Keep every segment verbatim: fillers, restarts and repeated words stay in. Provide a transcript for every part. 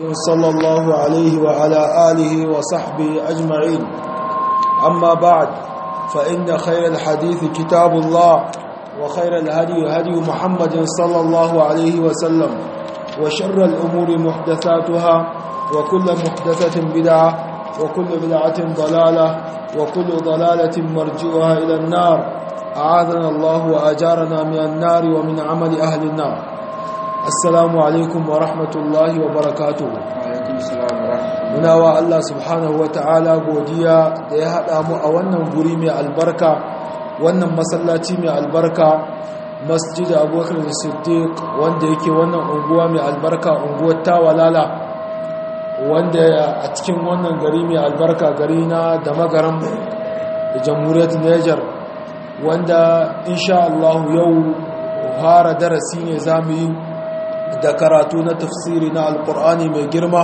صلى الله عليه وعلى آله وصحبه أجمعين. أما بعد، فإن خير الحديث كتاب الله، وخير الهدي هدي محمد صلى الله عليه وسلم، وشر الأمور محدثاتها، وكل محدثة بدعة، وكل بدعة ضلالة، وكل ضلالة مرجئها إلى النار. أعاذنا الله وأجارنا من النار ومن عمل أهل النار. Assalamu alaikum wa rahmatullahi wa barakatuhu. Muna wa Allah subhanahu wa ta'ala godiya da ya haɗa mu a wannan guri mai albarka, wannan masallaci mai albarka, Masjid Abubakar Siddiq, wanda yake wannan unguwa mai albarka, unguwar Tawalala, wanda a cikin wannan gari mai albarka, gari na da magaran da Jamhuriyar Niger, wanda insha Allah yau fara darasi ne zamu yi da karatu na tafsiri na alkur'ani mai girma,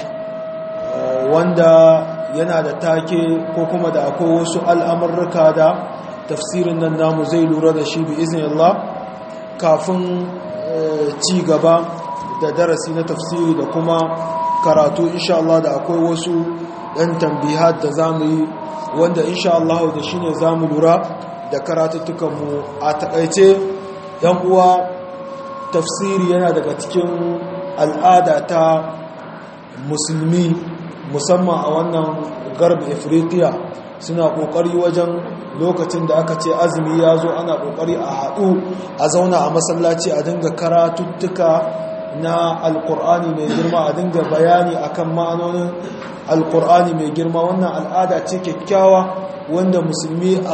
wanda yana da take ko kuma da akwai wasu al'amurruka da tafsirin nan namu zai lura da shi bi iznillah. Kafin ci gaba da darasi na tafsiri da kuma karatu insha Allah da akwai wasu ɗan tambihat da zamu yi, wanda insha Allah da shine zamu lura da karatuttukanmu. A takaice yan uwa, tafsiri yana daga cikin al'ada ta musulmi, musamman a wannan garba afirka. Suna kokari wajen lokacin da aka ce azumi ya zo, ana kokari a haɗu a zauna a masallaci a dinga karatuttuka na alkur'ani mai girma, a dinga bayani akan ma'anonin alkur'ani mai girma. Wannan al'ada ce kyakkyawa wanda musulmi a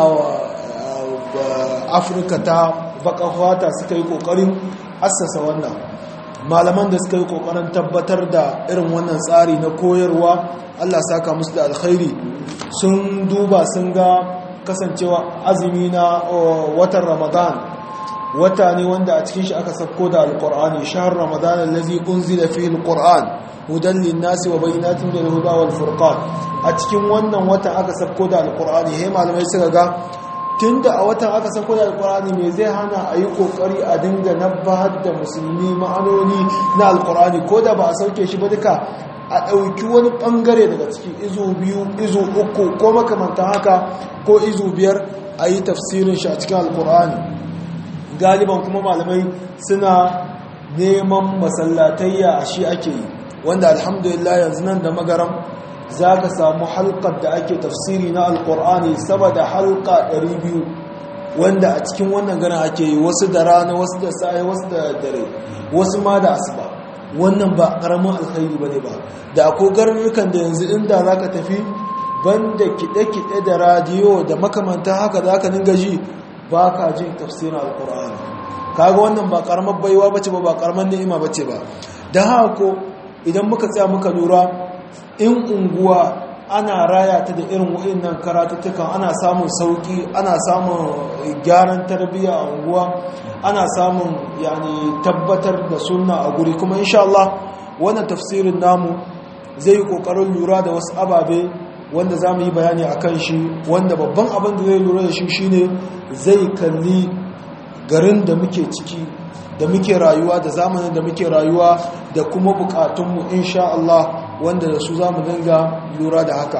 afirka ta baƙar fata suka yi kokarin assasa wannan. Malaman da suka yi kokarin tabbatar da irin wannan tsari na koyarwa, Allah saka musu da alkhairi, sun duba sun ga kasancewa azumi na watan Ramadan wata ne wanda a cikin shi aka sako da alqur'ani. Shahr Ramadan allazi unzila fihi alqur'an hudan lin-nasi wa bayyinatin minal huda wal furqan. A cikin wannan wata aka sako da alqur'ani. He malamai suka ga tunda a watan aka sako da alkur'ani, me zai hana a yi kokari a dinga nabbahar da musulmi ma'anoni na alkur'ani, ko da ba a sauke shi ba duka, a ɗauki wani ɓangare daga ciki, izu biyu, izu uku ko makamantan haka, ko izu biyar, a yi tafsirin shi a cikin alkur'ani. Galiban kuma malamai suna neman masallatayya a shi ake yi, wanda alhamdulillah yanzu nan da magaram za ka samu halkar da ake tafsiri na alkur'ani sama da halka ɗari biyu, wanda a cikin wannan gana ake yi, wasu da rana, wasu da sa'i, wasu da dare, wasu ma da asuba. Wannan ba ƙaramin alkhairi ba ne ba. Da akwai garurrukan da yanzu inda za ka tafi, banda kiɗe-kiɗe da radiyo da makamantan haka za ka dinga ji, ba ka jin tafsirin alkur'ani. Kaga wannan ba ƙaramar baiwa bace ba, ba ƙaramar ni'ima bace ba. Da haka ko idan muka tsaya muka lura, in unguwa ana raya ta da irin wa'annan karatuttukan, ana samun sauki, ana samun gyaran tarbiyya a unguwa, ana samun yani tabbatar da sunna a guri. Kuma insha Allah wannan tafsirin namu zai yi kokarin lura da wasu ababe wanda za mu yi bayani a kan shi, wanda babban abin da zai lura da shi shine zai kalli garin da muke ciki, da muke rayuwa, da zamanin da muke rayuwa, da kuma bukatunmu insha Allah, wanda da su za mu dinga lura da haka.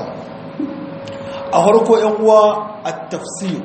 A harko ‘yan uwa, a tafsir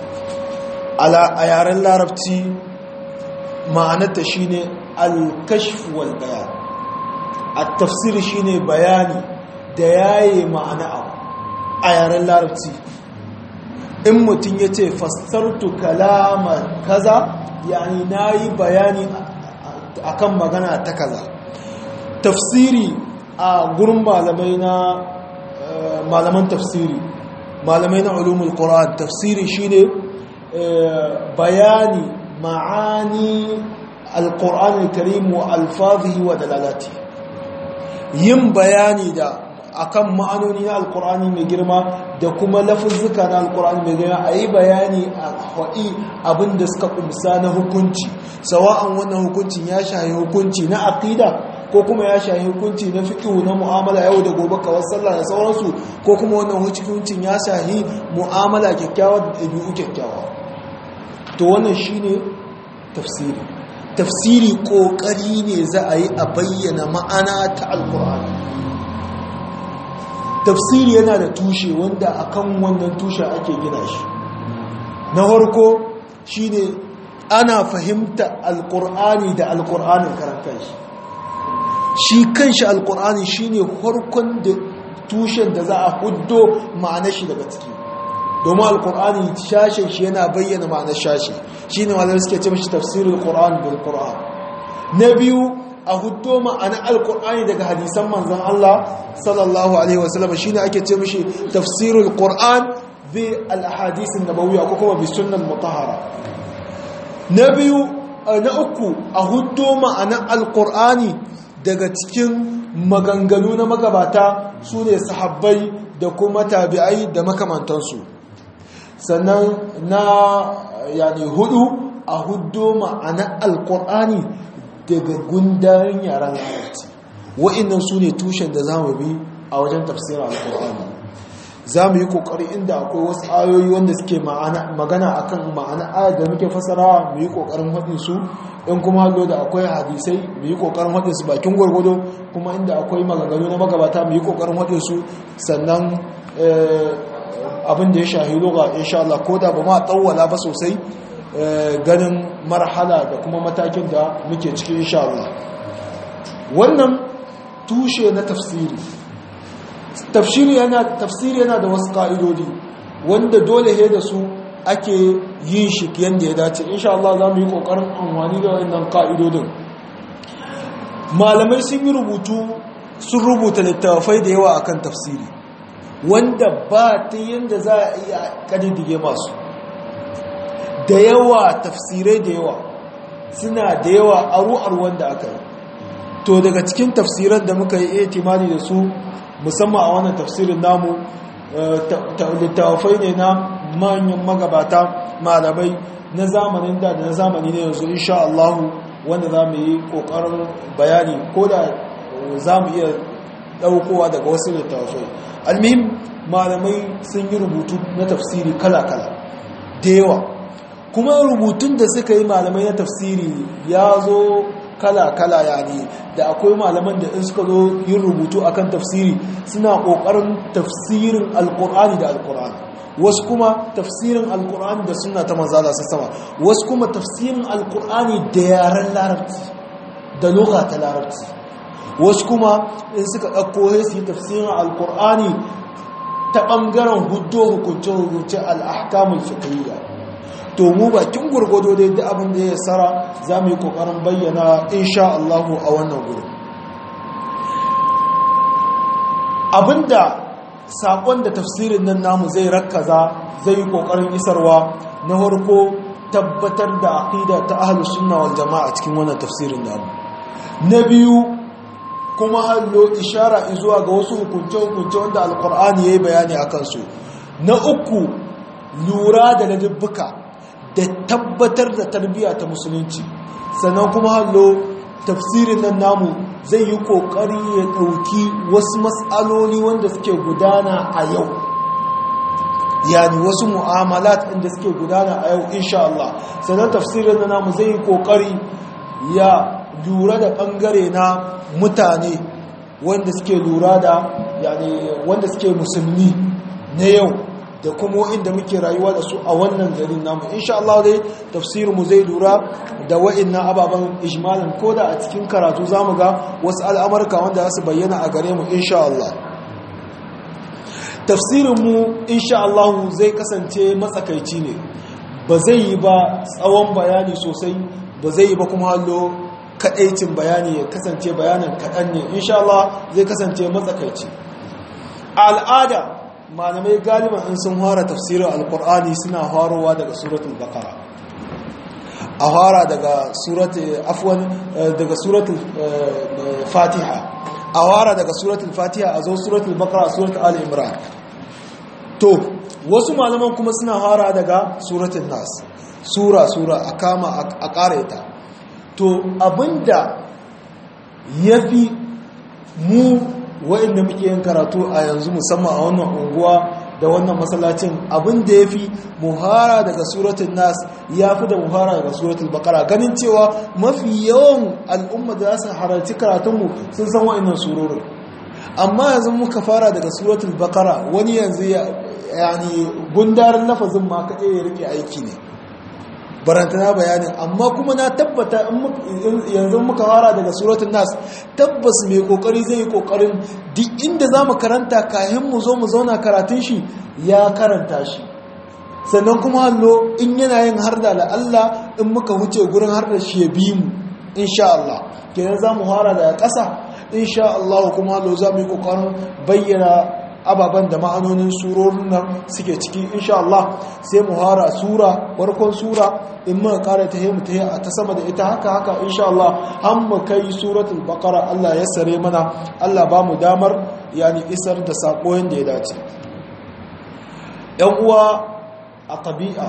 a yaren larabci ma'anarta shi ne alkashf wal bayan. A tafsir shi ne bayani da yaye ma'ana abu a yaren larabci. In mutum ya ce fassartu kalama kaza, yani na yi bayani akan magana ta kaza. Tafsiri a gurin malamai na malaman tafsiri, malamai na ulumul Qur'an, tafsiri shine bayani ma'ani al-Qur'an al-Karim wa alfazihi wa dalalati. Yin bayani da akan ma'anoni na alkur'ani mai girma da kuma lafuzzuka na alkur'ani mai girma, a yi bayani a haɗi abinda suka kumsa na hukunci, sawa'an wannan hukuncin ya shahi hukunci na aqida ko kuma ya shahi hukunci na fiqh na mu'amala yau da gobe kawai sallah da sauransu, ko kuma wannan hukuncin ya shahi mu'amala kyakkyawa da ɗabi'u kyakkyawa. To wannan shine tafsiri. tafsiri ƙoƙari ne za a yi a bayyana ma'ana ta alƙur'ani. Tafsiri yana da tushe wanda akan wannan tushe ake gina shi. Na farko shine ana fahimta alƙur'ani da alƙur'anin karantar shi. Shi kanshi alƙur'ani shine farkon da tushen da za a huddo ma'anar shi daga ciki. Domin alƙur'ani shashen shi yana bayyana ma'anar shashe. Shine malamai suke ce mishi tafsirul Qur'an bil Qur'an. Na biyu a huddo ma'anar alƙur'ani daga hadisan manzon Allah sallallahu alaihi wasallam shine ake ce mishi tafsirul Qur'an bi al-ahadith an-nabawiyya ko kuma bi sunnah mutahhara. Na biyu na uku a huddo ma'anar alƙur'ani daga cikin maganganu na magabata su ne sahabbai da kuma tabi'ai da makamantansu. Sannan na yani hudu a huddo ma'anar alƙur'ani daga gundarin yaran larabci. Wa'innan su ne tushen da za mu bi a wajen tafsirin alƙur'ani. Za mu yi ƙoƙari inda akwai wasu ayoyi wanda suke magana a kan ma'ana ayar da muke fasarawa mu yi ƙoƙarin haɗin su, in kuma hallo da akwai hadisai mu yi ƙoƙarin haɗin su bakin gwargwado, kuma inda akwai maganganu na magabata mu yi ƙoƙarin haɗin su. Sannan abin da ya shahi lugha insha Allah ko da ba ma tsawwala ba sosai ganin marhala da kuma matakin da muke ciki insha Allah. Wannan tushe na tafsiri tafsiri yana tafsiri yana da wasu ka'idodi wanda dole he da su ake yin shi yanda ya dace. Insha Allah za mu yi kokarin amfani da wannan ka'idodin. Malamai sun yi rubutu sun rubuta littafai da yawa akan tafsiri wanda ba ta yanda za a iya kadidige masu da yawa. Tafsirai da yawa suna da yawa aru-aru wanda aka yi. To daga cikin tafsiran da muka yi itimadi da su musamman a wannan tafsirin namu littafai ne na manyan magabata malamai na zamanin da na zamani ne yanzu insha Allah wanda za mu yi kokarin bayani ko da za mu iya daukowa daga wasu littafai. Almuhim malamai sun yi rubutu na tafsiri kala-kala da yawa, kuma rubutun da suka yi malamai na tafsiri ya zo kala-kala. Yani da akwai malaman da in suka zo yin rubutu akan tafsiri suna kokarin tafsirin alkur'ani da alkur'ani, wasu kuma tafsirin alkur'ani da sunna ta manzo Allah sama, wasu kuma tafsirin alkur'ani da yaren larabci da lugha ta larabci, wasu kuma in suka dauko su yi tafsirin alkur'ani ta bangaren huddo hukunce hukunce al-ahkamul fiqhiyya. To mu bakin gurgudo dai da abin da ya sara za mu yi kokarin bayyana insha Allah a wannan gurin. Abinda sakon da tafsirin nan namu zai rakkaza zai yi kokarin isarwa na farko tabbatar da aqida ta ahlus sunna wal jamaa cikin wannan tafsirin namu. Na biyu kuma hallo ishara zuwa ga wasu hukunce hukunce wanda alqur'ani yayi bayani akan su. Na uku lura da ladabbuka da tabbatar da tarbiyya ta musulunci. Sannan kuma hallo tafsirin nan namu zai yi kokari ya dauki wasu mas'aloli wanda suke gudana a yau, yani wasu mu'amalat inda suke gudana a yau insha Allah. Sannan tafsirin nan namu zai yi kokari ya lura da bangare na mutane wanda suke lura da yani wanda suke musulmi na yau da kuma inda muke rayuwa da su a wannan garin namu. Insha Allah dai tafsirin mu zai lura da wa'annan ababan ijmalin, koda a cikin karatu zamu ga wasu al'amarka wanda zasu bayyana a gare mu insha Allah. Tafsirin mu insha Allah zai kasance matsakaici ne, ba zai yi ba tsawon bayani sosai, ba zai yi ba kuma hallo kadaicin bayani ya kasance bayanin kadan ne. Insha Allah zai kasance matsakaici. Al'ada malamai galiban in sun fara tafsirin alkur'ani suna farowa daga suratul baqara, a fara daga suratul afwan daga suratul fatiha, a fara daga suratul fatiha a zo suratul baqara, suratul ali imran. To wasu malaman kuma suna fara daga suratul nas, sura sura a kama a kareta. To abinda yafi mu wa'inda muke yin karatu a yanzu musamman a wannan unguwa da wannan masallacin abin da ya fi muhara daga suratul nas ya fi da muhara daga suratul baqara ganin cewa mafi yawan al'umma da za su halarci karatunmu sun san wa'annan surorin amma yanzu muka fara daga suratul baqara wani yanzu yani gundarin lafazin ma kaɗai ya rike aiki ne barantana bayanin amma kuma na tabbata yanzu muka fara daga suratul nas tabbas mai kokari zai yi kokarin duk inda zamu karanta kayan mu zo mu zauna karatun shi ya karanta shi sannan kuma hallo in yana yin harda la Allah in muka wuce gurin harda shi ya bi mu insha Allah kenan zamu fara daga ƙasa insha Allah kuma hallo zamu yi kokarin bayyana ababen da ma'anonin surorin nan suke ciki insha Allah sai mu fara sura farkon sura in muka kare ta mu ta ta sama da ita haka haka insha Allah har mu kai suratul baqara Allah ya sare mana Allah ba mu damar yani isar da sako yanda ya dace yan uwa a tabi'a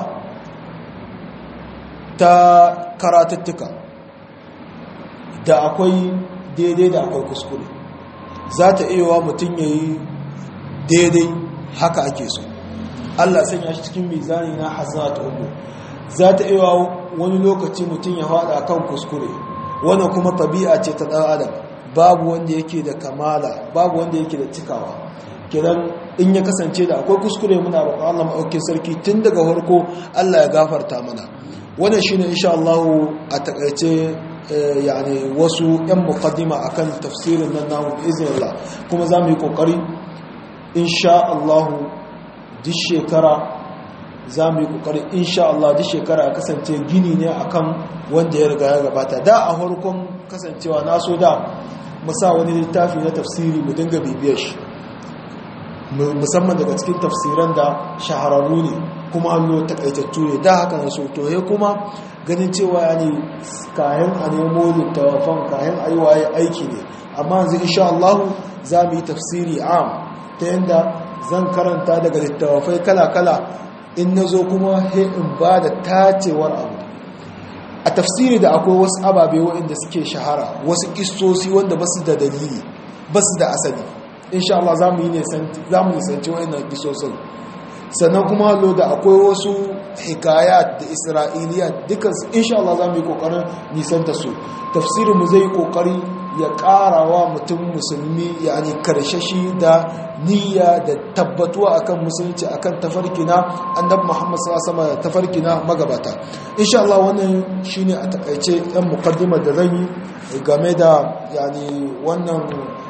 ta karatuttuka da akwai daidai da akwai kuskure za ta iya wa mutum yayi daidai haka ake so Allah sanya shi cikin mizani na hasanat ummu za ta iya wani lokaci mutum ya fada kan kuskure wannan kuma tabi'a ce ta dan adam babu wanda yake da kamala babu wanda yake da cikawa kidan in ya kasance da akwai kuskure muna roƙon Allah maɗaukin sarki tun daga farko Allah ya gafarta mana wannan shine insha Allah a takaice yani wasu yan muqaddima akan tafsirin nan namu iznillah kuma zamu yi kokari insha Allah duk shekara za mu yi kokari insha Allah duk shekara a kasance gini ne akan wanda ya riga ya gabata da a farkon kasancewa na so da mu sa wani littafi na tafsiri mu dinga bibiyar shi musamman daga cikin tafsiran da shahararru ne kuma allo takaitattu ne da haka na so to kuma ganin cewa yani kayan a nemo littafan kayan aiwaye aiki ne amma yanzu insha Allah za mu yi tafsiri am ta yadda zan karanta daga littafai kala-kala in na zo kuma in ba da tacewar abu a tafsiri da akwai wasu ababe waɗanda suke shahara wasu kistosi wanda ba su da dalili ba su da asali insha Allah za mu yi nisanci waɗannan kistosin sannan kuma hallo da akwai wasu hikayat da isra'iliya dukansu insha Allah za mu yi ƙoƙarin nisanta su tafsirinmu zai yi ƙoƙari ya ƙarawa mutum musulmi yani karshashi da niyya da tabbatuwa akan musulunci akan tafarkina annabi Muhammad sallallahu alaihi wasallam tafarkina magabata insha Allah wannan shine a takaice dan muqaddimar da zan yi game da yani wannan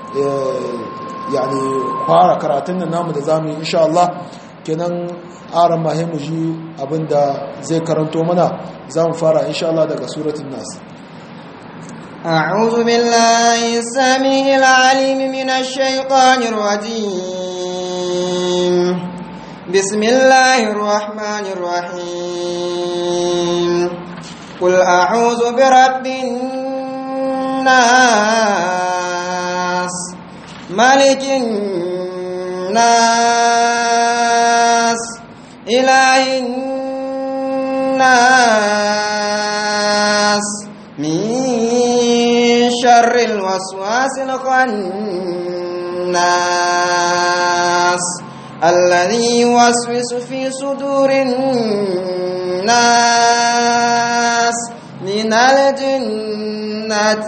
yani fara karatun nan namu da zamu yi insha Allah kenan aran mahimu ji abinda zai karanto mana zamu fara insha Allah daga suratul nas أعوذ بالله السميع العليم من الشيطان الرجيم بسم الله الرحمن الرحيم قل أعوذ برب الناس ملك الناس إله الناس من شر الوسواس الخناس الذي يوسوس في صدور الناس من الجنة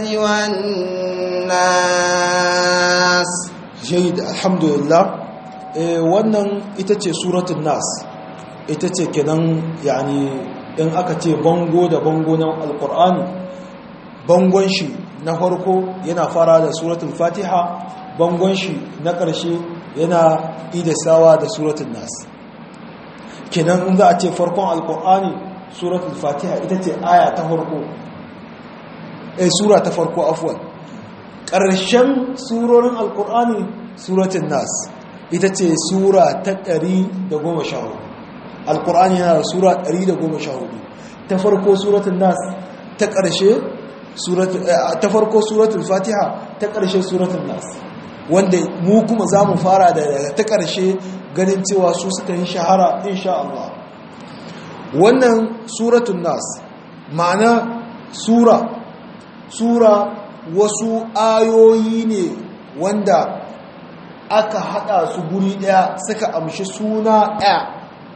والناس جيد الحمد لله wannan ita ce suratul nas ita ce kenan yani in aka ce bango da bango na alqur'ani bangon shi na farko yana fara da suratul fatiha bangon shi na ƙarshe yana idasawa da suratul nas kenan in za a ce farkon alkur'ani suratul fatiha ita ce aya ta farko eh sura ta farko afwan ƙarshen surorin alkur'ani suratul nas ita ce sura ta ɗari da goma sha hudu alkur'ani yana da sura ɗari da goma sha hudu ta farko suratul nas ta ƙarshe ta farko suratul fatiha ta ƙarshe suratul nas wanda mu kuma za mu fara da ta ƙarshe ganin cewa su suka yi shahara insha Allah wannan suratul nas ma'ana sura sura wasu ayoyi ne wanda aka hada su guri daya suka amshi suna ɗaya.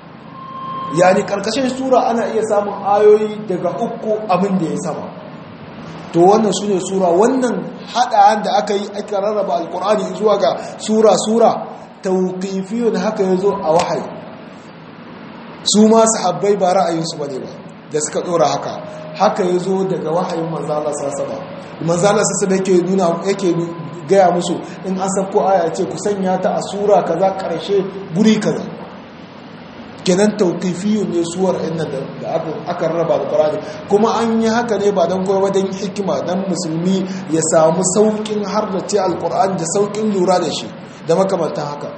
Yani karkashin sura ana iya samun ayoyi daga uku abin da ya sama. To wannan su ne sura, wannan hada da aka yi aka rarraba alkur'ani zuwa ga sura sura tawqifiyun haka yazo a wahayi. Su ma sahabbai ba ra'ayinsu bane ba da suka dora haka haka yazo daga wahayin manzo Allah sallallahu alaihi wasallam. Manzo Allah sallallahu yake nuna yake gaya musu in an sako aya ce ku sanya ta a sura kaza karshe guri kaza. Kenan tawqifiyun ne suwar inna da aka aka raba alqur'ani, kuma an yi haka ne ba dan koyi ba dan hikima, dan musulmi ya samu saukin hardace alqur'ani da saukin lura da shi da makamantan haka.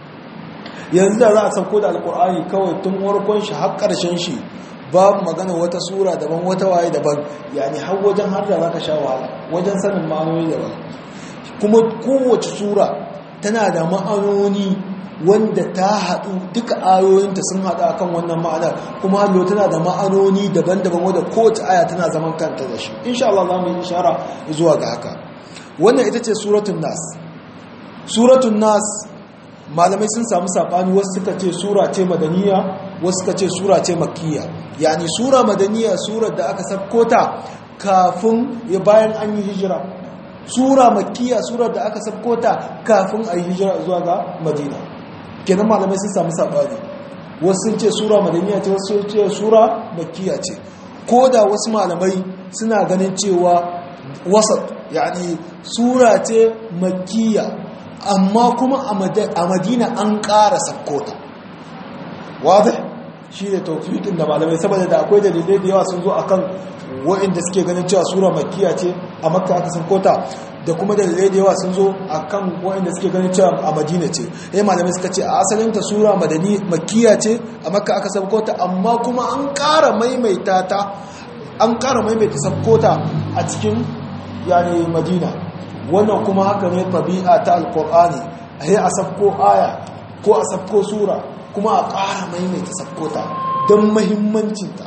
Yanzu da za a sauko da alqur'ani kawai tun warkon shi har karshen shi babu magana wata sura daban wata waye daban, yani har wajen har da zaka sha wahala wajen sanin ma'anoni daban. Kuma kowace sura tana da ma'anoni wanda ta haɗu duka ayoyinta sun haɗu akan wannan ma'anar, kuma hallo tana da ma'anoni daban-daban wadda kowace aya tana zaman kanta da shi. Insha Allah za mu yi ishara zuwa ga haka. Wannan ita ce suratun nas. Suratun nas malamai sun samu saɓani, wasu suka ce sura ce madaniya, wasu suka ce sura ce makkiya. Yani sura madaniya surar da aka sabko ta kafin ya bayan an yi hijira. Sura makkiya surar da aka sabko ta kafin a yi hijira zuwa ga Madina. Kenan malamai sun samu sabani, wasu sun ce sura madaniya ce, wasu sun ce sura makkiya ce. Ko da wasu malamai suna ganin cewa wasat, yani sura ce makkiya amma kuma a Madina an ƙara sakkota. Wadda shi ne tawfiqin da malamai, saboda da akwai dalilai da yawa sun zo akan waɗanda suke ganin cewa sura makkiya ce a Makka aka sakkota, da kuma dalilai da yawa sun zo akan waɗanda suke ganin cewa a Madina ce. Eh malamai suka ce a asalin ta sura madani makkiya ce a Makka aka sakkota, amma kuma an ƙara maimaita ta an ƙara maimaita sakkota a cikin yani Madina. Wannan kuma haka ne tabi'a ta alqur'ani, ai a sakko aya ko a sakko sura kuma a ƙara maimaita sakkota don muhimmancinta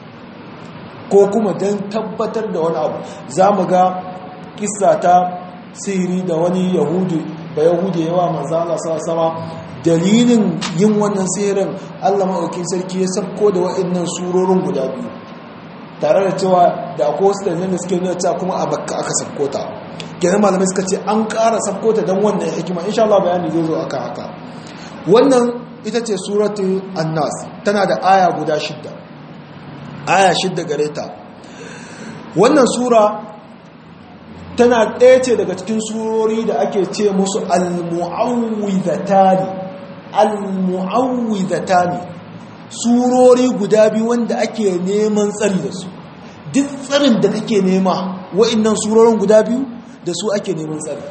ko kuma don tabbatar da wani abu. Za mu ga kissa ta sihiri da wani yahudi ba yahudi yawa manzo Allah sama, dalilin yin wannan sihirin Allah maɗaukin sarki ya sabko da waɗannan surorin guda biyu, tare da cewa da akwai wasu dalilin da suke nuna cewa kuma a Makka aka sabko ta. Kenan malamai suka ce an ƙara sabko ta don wannan hikima. Insha Allah bayani zai zo akan haka. Wannan ita ce suratul An-Nas, tana da aya guda shidda, aya shidda gare ta. Wannan sura tana ɗaya ce daga cikin surori da ake ce musu al-mu'awwidhatani. Al-mu'awwidhatani surori guda biyu wanda ake neman tsari da su. Duk tsarin da kake nema wa'annan surorin guda biyu da su ake neman tsari.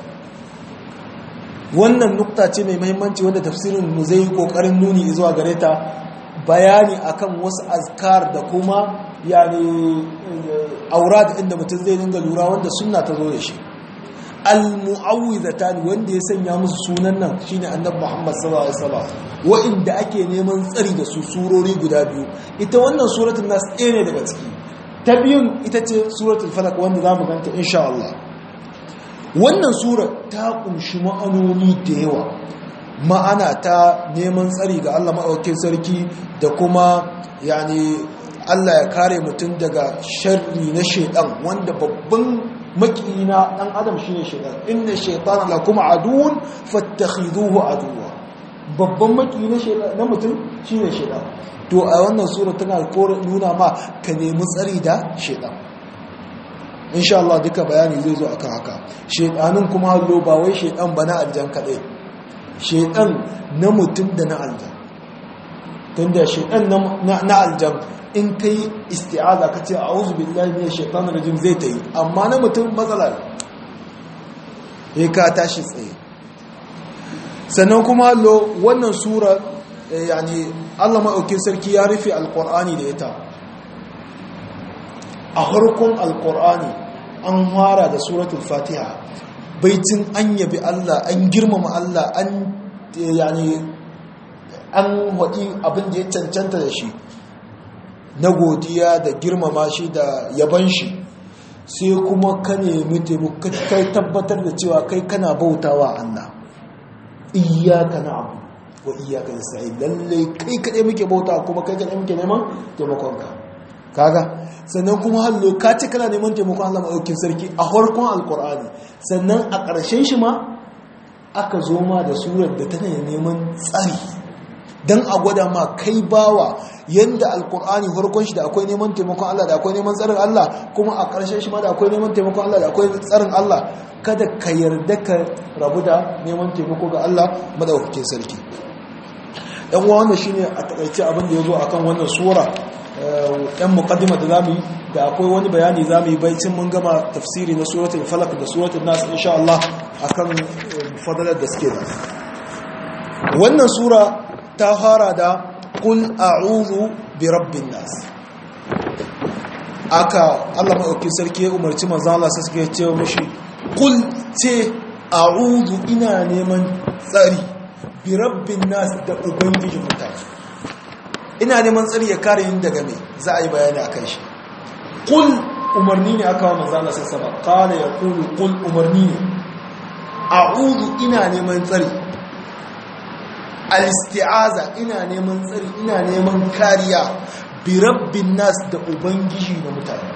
Wannan nukta ce mai muhimmanci wanda tafsirin mu zai yi kokarin nuni zuwa gare ta, bayani akan wasu azkar da kuma yani aurad inda mutum zai dinga lura wanda sunna ta zo da shi. Al-mu'awwidhatan wanda ya sanya musu sunan nan shine Annabi Muhammad sallallahu alaihi wasallam, wa'inda ake neman tsari da su surori guda biyu. Ita wannan suratul Nas ɗaya ne daga ciki. Ta biyun ita ce suratul Falaq wanda zamu ganta insha Allah. Wannan sura ta kunshi ma'anoni da yawa, ma'ana ta neman tsari ga Allah maɗaukin sarki da kuma yani Allah ya kare mutum daga sharri na shaidan, wanda babban makina ɗan adam shine shaidan. Inna shaytana lakum aduwwun fattakhiduhu aduwwa. Babban makina na mutum shine shaidan. To a wannan sura tana nuna ma ka nemi tsari da shaidan. Insha Allah duka bayani zai zo akan haka. Shaidanin kuma hallo ba wai shaidan ba na aljan kadai, shaidan na mutum da na aljan. Tunda shaidan na aljan in kai isti'aza ka ce a'udhu billahi minash shaitanir rajim zai tayi, amma na mutum matsala ne ka tashi tsaye. Sannan kuma hallo wannan sura yani Allah maɗaukin sarki ya rufe alqur'ani da ita. A harkon alkur'ani an fara da suratul fatiha, baitin an yabi Allah, an girmama Allah, an yani an waɗi abin da ya cancanta da shi na godiya da girmama shi da yaban shi, sai kuma ka nemi taimako kai tabbatar da cewa kai kana bautawa Allah. iyyaka na'budu wa iyyaka nasta'in lalle kai kadai muke bauta kuma kai kadai muke neman taimakon ka kaga sannan kuma hallo ka ce kana neman taimakon Allah madaukakin sarki a farkon alqur'ani sannan a ƙarshen shi ma aka zo ma da surar da tana neman tsari dan a gwada ma kai bawa yanda alqur'ani farkon shi da akwai neman taimakon Allah da akwai neman tsarin Allah kuma a ƙarshen shi ma da akwai neman taimakon Allah da akwai tsarin Allah kada ka yarda ka rabu da neman taimako ga Allah madaukakin sarki yan uwa wannan shine a takaice abin da yazo akan wannan sura yan muqaddima da zamu yi da akwai wani bayani zamu yi baicin mun gama tafsiri na suratul falaq da suratul nas insha Allah akan fadalar da suke da wannan sura ta fara da qul a'udhu bi rabbin nas aka Allah madaukakin sarki ya umarci manzo Allah sai suke cewa mishi qul ce a'udhu ina neman tsari bi rabbin nas da ubangijin mutane ina neman tsari ya kare ni daga me za a yi bayani akan shi qul umarni ne aka wa manzo Allah sallallahu alaihi wasallam qala yaqulu qul umarni ne a'udhu ina neman tsari al-isti'aza ina neman tsari ina neman kariya bi rabbin nas da ubangiji na mutane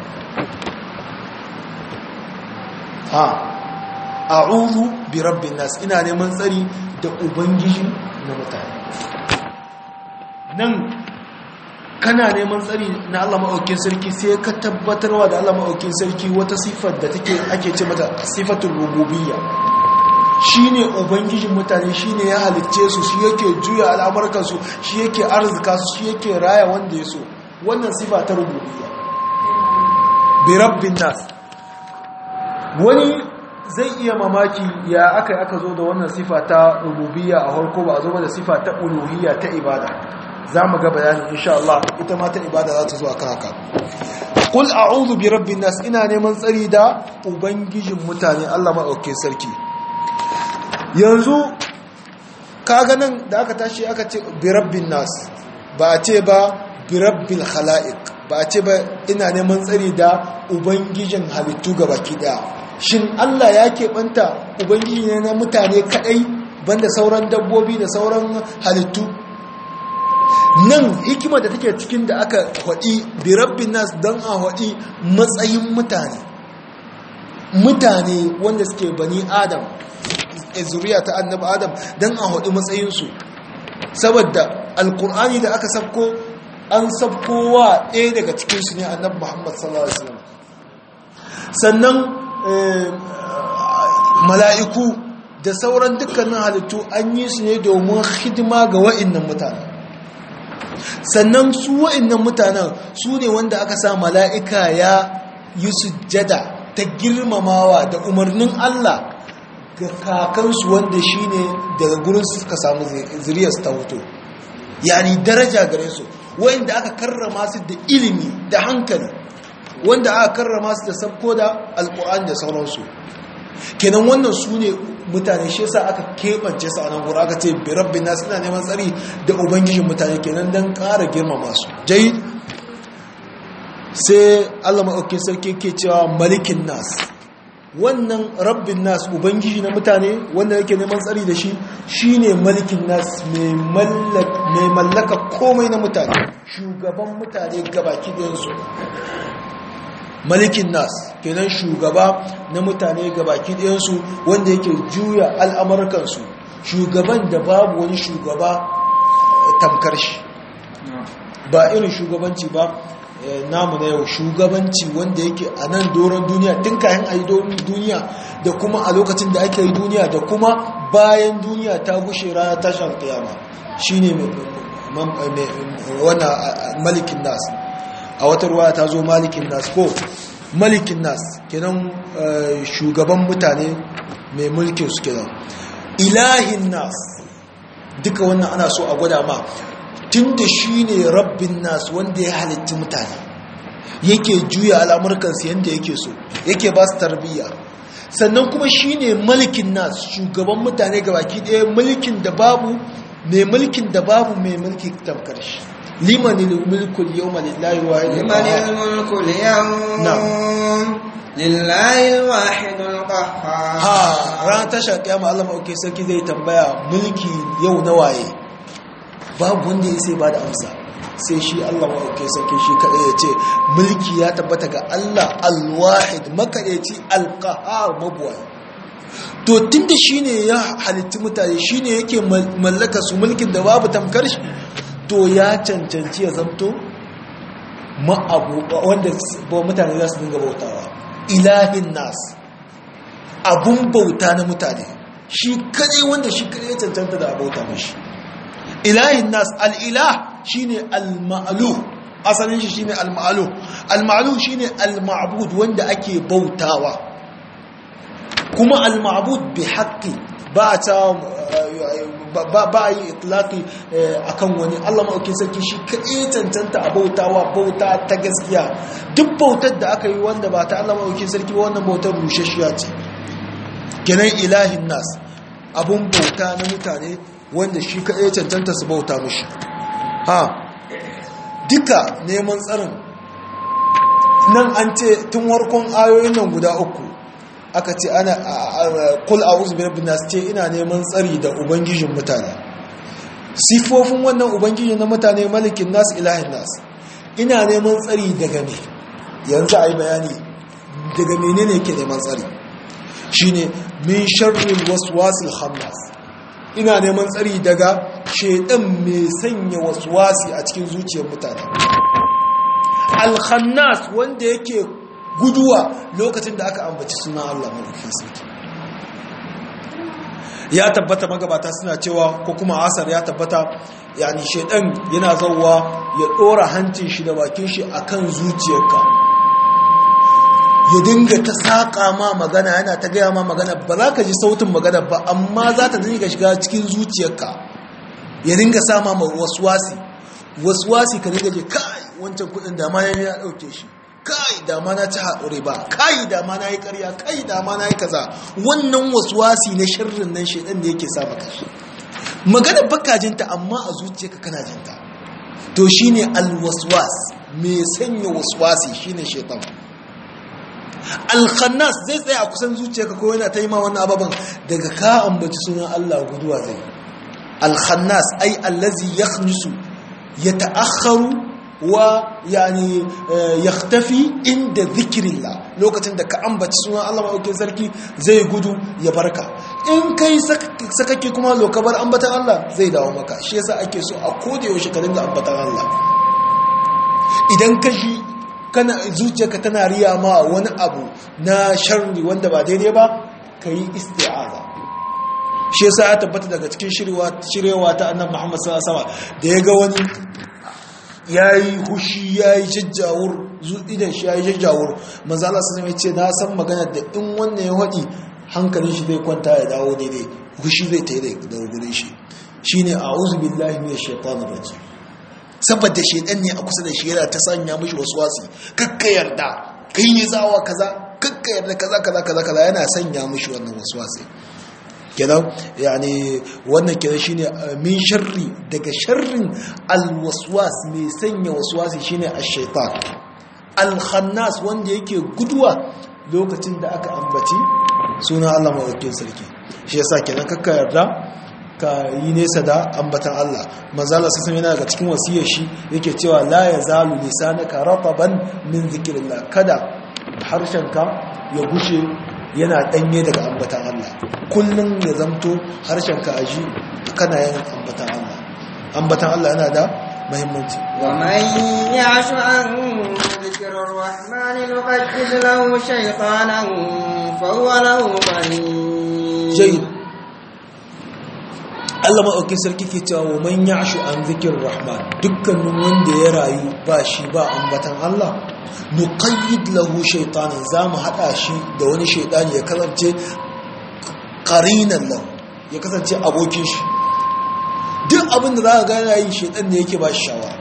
ha a'udhu bi rabbin nas ina neman tsari da ubangiji na mutane nan kana neman tsari na Allah maɗaukin sarki sai ka tabbatarwa da Allah maɗaukin sarki wata sifar da take ake ce mata sifatul rububiyya shine ubangijin mutane shine ya halicce su shi yake juya al'amuran su shi yake arzika su shi yake raya wanda ya so wannan sifa ta rububiyya bi rabbin nas wani zai iya mamaki ya aka aka zo da wannan sifa ta rububiyya a harko ba a zo da sifa ta uluhiyya ta ibada za mu ga bayani insha Allah ita ma ta ibada za ta zo akan haka qul a'udhu bi rabbin nas ina neman tsari da ubangijin mutane Allah madaukakin sarki yanzu kaga nan da aka tashi aka ce bi rabbin nas ba a ce ba bi rabbil khalaiq ba a ce ba ina neman tsari da ubangijin halittu gabaki daya shin Allah ya keɓanta ubangiji ne na mutane kadai banda sauran dabbobi da sauran halittu nan hikima da take cikin da aka haɗi bi rabbin nas don a haɗi matsayin mutane mutane wanda suke bani adam zuriya ta annabi adam don a haɗi matsayinsu saboda alkur'ani da aka sabko an sabko wa ɗaya daga cikinsu ne annabi muhammad sallallahu alaihi wasallam sannan mala'iku da sauran dukkanin halittu an yi su ne domin hidima ga wa'innan mutane sannan su wa'innan mutanen su ne wanda aka sa mala'ika ya yi sujjada ta girmamawa da umarnin Allah ga kakansu wanda shi ne daga gurin suka samu zuriyarsu ta hoto yani daraja gare su wa'inda aka karrama su da ilimi da hankali wanda aka karrama su da sabko da alƙur'ani da sauransu kenan wannan su ne mutane shi yasa aka keɓance su a nan gura aka ce bi rabbin nas ina neman tsari da ubangijin mutane kenan dan ƙara girmama su jai sai Allah maɗaukin sarki ke cewa malikin nas wannan rabbin nas ubangiji na mutane wanda yake neman tsari da shi shine malikin nas mai mallaka komai na mutane shugaban mutane gabaki ɗayansu malikin nas kenan shugaba na mutane gabaki ɗayansu wanda yake juya al'amurkansu shugaban da babu wani shugaba tamkar shi ba irin shugabanci ba namu na yau shugabanci wanda yake a nan doron duniya tun kayan a yi duniya da kuma a lokacin da ake yi duniya da kuma bayan duniya ta gushe rana tashin kiyama shi ne wannan malikin nas a wata ruwa ta zo malikin nas ko malikin nas kenan shugaban mutane mai mulkin su kenan ilahin nas duka wannan ana so a gwada ma tun da shi ne rabbin nas wanda ya halitta mutane yake juya al'amurkansu yadda yake so yake ba su tarbiyya sannan kuma shi ne malikin nas shugaban mutane gabaki ɗaya mulkin da babu mai mulkin da babu mai mulki tamkar shi liman mulkul yawma lillahi wa liman mulkul yawm lillahi alwahidul qahhar ha ran tasha kiyama Allah mauke sarki zai tambaya mulki yau na waye babu wanda ya sai ba da amsa sai shi Allah mauke sarki shi kadai ya ce mulki ya tabbata ga Allah alwahid makadaici alqahhar mabuwa to tunda shine ya halitta mutane shine yake mallaka su mulkin da babu tamkar shi to ya cancanci ya zamto ma abu wanda mutane za su dinga bautawa ilahin nas abun bauta na mutane shi kadai wanda shi kadai ya cancanta da abauta mashi ilahin nas al'ilah shine al-ma'luh asalin shi shine al-ma'luh al-ma'luh shine al-ma'bud wanda ake bautawa kuma al-ma'bud bi haqqi ba ta ba ba yi itlaqi akan wani Allah maɗaukin sarki shi kadai cancanta a bautawa bauta ta gaskiya duk bautar da aka yi wanda ba ta Allah maɗaukin sarki ba wannan bautar rushashiya ce kenan ilahin nas abun bauta na mutane wanda shi kadai cancanta su bauta mishi ha duka neman tsarin nan an ce tun warkon ayoyin nan guda uku aka ce ana kul a'udhu bi rabbin nas ce ina neman tsari da ubangijin mutane sifofin wannan ubangijin na mutane malikin nas ilahin nas ina neman tsari daga me yanzu ayi bayani daga menene yake neman tsari shine min sharril waswasil khannas ina neman tsari daga shedan mai sanya waswasi a cikin zuciyar mutane al khannas wanda yake guduwa lokacin da aka ambaci sunan Allah madaukakin sarki ya tabbata magabata suna cewa ko kuma asar ya tabbata yani shedan yana zawwa ya dora hancin shi da bakin shi akan zuciyarka ya dinga ta saka ma magana yana ta gaya ma magana ba za ka ji sautin magana ba amma za ta dinga shiga cikin zuciyarka ya dinga sama ma waswasi waswasi ka dinga je kai wancan kudin da ma ya dauke shi kai da ma na ci haƙure ba kai da ma na yi ƙarya kai da ma na yi kaza wannan waswasi na sharrin nan shaidan da yake sa maka shi magana baka jinta amma a zuciyarka kana jinta to shine alwaswas me sanya waswasi shine shaitan alkhannas zai tsaya a kusan zuciyarka ko yana taima wannan ababan daga ka ambaci sunan Allah guduwa zai alkhannas ai allazi yakhnisu yata'akharu wa yani yaktafi inda zikrillah lokacin da ka ambaci sunan Allah maɗaukin sarki zai gudu ya barka in kai sakake kuma lokabar ambatan Allah zai dawo maka shi yasa ake so a koda yaushe ka dinga ambatan Allah idan ka shi kana zuciyarka tana riya ma wani abu na sharri wanda ba daidai ba kai isti'aza shi yasa ya tabbata daga cikin shirewa ta annabi Muhammad sallallahu alaihi wasallam da ya ga wani ya yi hushi ya yi jajjawur idan shi ya yi jajjawur manzala su zama ce na san magana da in wannan ya haɗi hankalin shi zai kwanta ya dawo daidai hushi zai ta yi daga gudun shi shi ne a uzu billahi mai shaitanar raji saboda shaitan ne a kusa da shi yana ta sanya mashi wasu wasi kakka yarda kai yi zawa kaza kakka yarda kaza kaza kaza kaza yana sanya mashi wannan wasu wasi kenan yani wannan kenan shine min sharri daga sharrin alwaswas mai sanya waswasi shine ash-shaytan al-khannas wanda yake guduwa lokacin da aka ambaci sunan Allah madaukakin sarki shi yasa kenan kakka yarda ka yi nesa da ambatan Allah manzo Allah sai yana daga cikin wasiyar shi yake cewa la yazalu lisanaka rataban min zikrillah kada harshenka ya gushe yana danye daga ambatan Allah kullum ya zamto harshenka aji kana yin ambatan Allah ambatan Allah yana da muhimmanci wa man ya'shu an dhikrir rahman nuqaddid lahu shaytanan fa huwa lahu qarin jayyid Allah maɗauki sarki ke cewa wa man ya'shu an dhikrir rahman dukkanin wanda ya rayu ba shi ba ambatan Allah nuqayyid lahu shaytanan zamu hada shi da wani shaytani ya kasance qarinan lahu ya kasance abokin shi duk abin da zaka ga yana yi shaytan ne yake ba shi shawara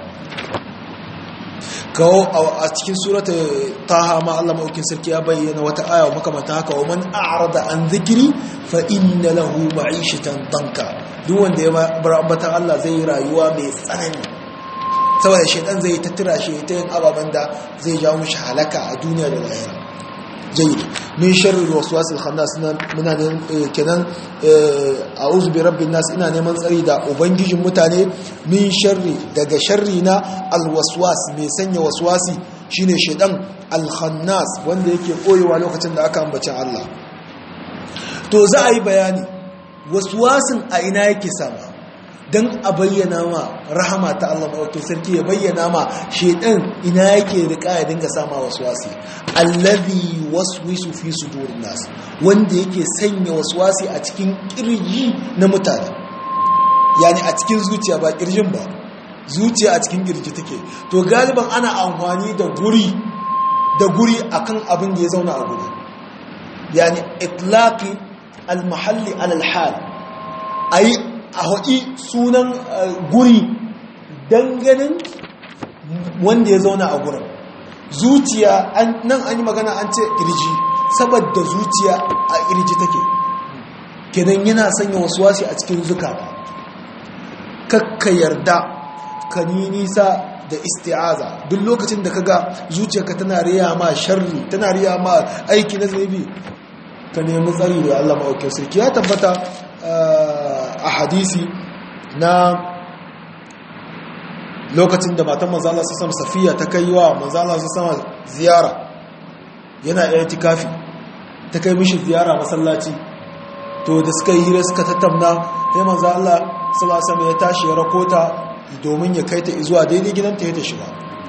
kawo a cikin surata taha ma Allah maɗaukin sarki ya bayyana wata aya makamanta haka wa man a'rada an dhikri fa inna lahu ma'ishatan danka duk wanda ya bar ambatan Allah zai yi rayuwa mai tsanani saboda shaitan zai tattira shi ta yin ababen da zai jawo mishi halaka a duniya da lahira jayyid min sharri alwaswasil khannas muna ne kenan a'udhu bi rabbin nas ina neman tsari da ubangijin mutane min sharri daga sharri na alwaswas mai sanya waswasi shine shedan alkhannas wanda yake koyewa lokacin da aka ambaci Allah. To za a yi bayani waswasin a ina yake sama dan a bayyana ma rahama ta Allah wato sarki ya bayyana ma shedan ina yake rika ya dinga sama waswasi allazi waswisu fi sudurin nas wanda yake sanya waswasi a cikin kirji na mutane, yani a cikin zuciya ba kirjin ba, zuciya a cikin kirji take. To galiban ana amfani da guri da guri akan abin da ya zauna a guri, yani itlaqi al-mahalli ala al-hal, ayi a haƙi sunan guri danganin wanda ya zauna a gurin. Zuciya nan an yi magana an ce kirji saboda zuciya a kirji take, kenan yana sanya waswasi a cikin zukata. Kakka yarda ka ni nisa da isti'aza duk lokacin da kaga zuciyarka tana riya ma sharri, tana riya ma aiki na zunubi, ka nemi tsari da Allah maɗaukakin sarki. Ya tabbata a hadisi na lokacin da matan manzo Allah sallallahu alaihi Safiya ta kai wa manzo Allah sallallahu alaihi ziyara, yana itikafi, ta kai mishi ziyara masallaci. To da suka yi hira suka tattauna, sai manzo Allah sallallahu alaihi ya tashi ya rakota domin ya kai ta zuwa daidai gidanta ya ta shiga.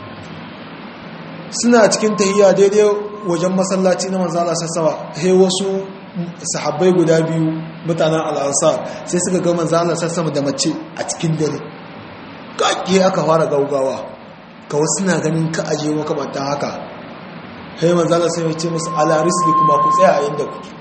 Suna cikin tahiyya daidai wajen masallaci na manzo Allah sallallahu alaihi sai wasu sahabbai guda biyu mutanen al-Ansar sai suka ga manzo Allah sallallahu alaihi da mace a cikin dare. Kake aka fara gaugawa, ka wasu suna ganin ka aje makamantan haka. Sai manzo Allah sai ya ce musu ala risbi kuma ku tsaya a inda kuke.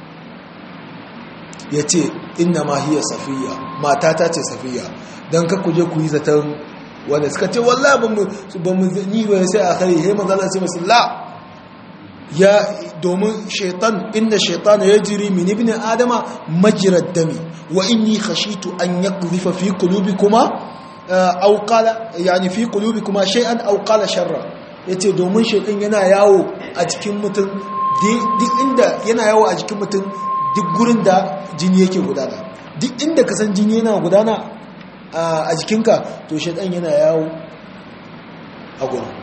Yace inna ma hiya Safiya, matata ce Safiya, dan ka kuje ku yi zaton wanda suka ce wallahi ba mu ba mu ni ba sai a kare. Sai manzo Allah sai musu la ya domin shaitan inna shaitana yajri min ibn adama majrad dami wa inni khashitu an yaqdhifa fi qulubikuma aw qala yani fi qulubikuma shay'an aw qala sharra. Yace domin shaitan yana yawo a cikin mutum duk inda yana yawo a cikin mutum duk gurin da jini yake gudana, duk inda ka san jini yana gudana a jikinka to shaitan yana yawo a gurin.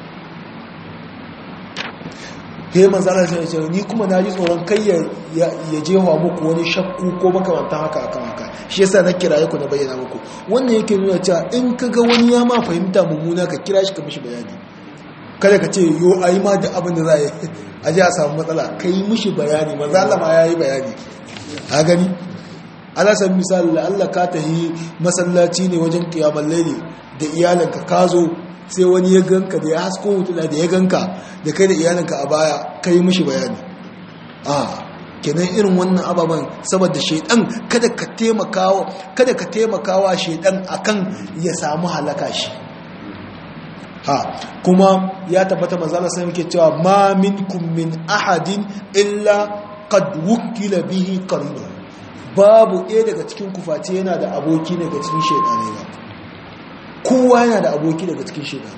he manzala sai ce ni kuma na ji tsoron kai ya jewa muku wani shakku ko makamantan haka akan haka, shi yasa na kiraye ku na bayyana muku. Wannan yake nuna cewa in ka ga wani ya ma fahimta mummuna ka kira shi ka mishi bayani, kada ka ce yo ayi ma duk abin da za a yi a ji a samu matsala, ka yi mishi bayani. manzala ma ya yi bayani a gani. alasan misali da Allah ka tahi masallaci ne wajen kiyamar laili da iyalanka ka zo, sai wani ya ganka da ya hasko hutuna da ya ganka da kai da iyalanka a baya, ka yi mishi bayani. a kenan irin wannan ababen saboda shaidan kada ka taimakawa kada ka taimakawa shaidan akan ya samu halaka shi. ha kuma ya tabbata manzala sai yake cewa ma minkum min ahadin illa qad wukila bihi qarinu, babu ɗaya daga cikin kufaci yana da aboki daga cikin shaidanai ba, kowa yana da aboki daga cikin shaidan.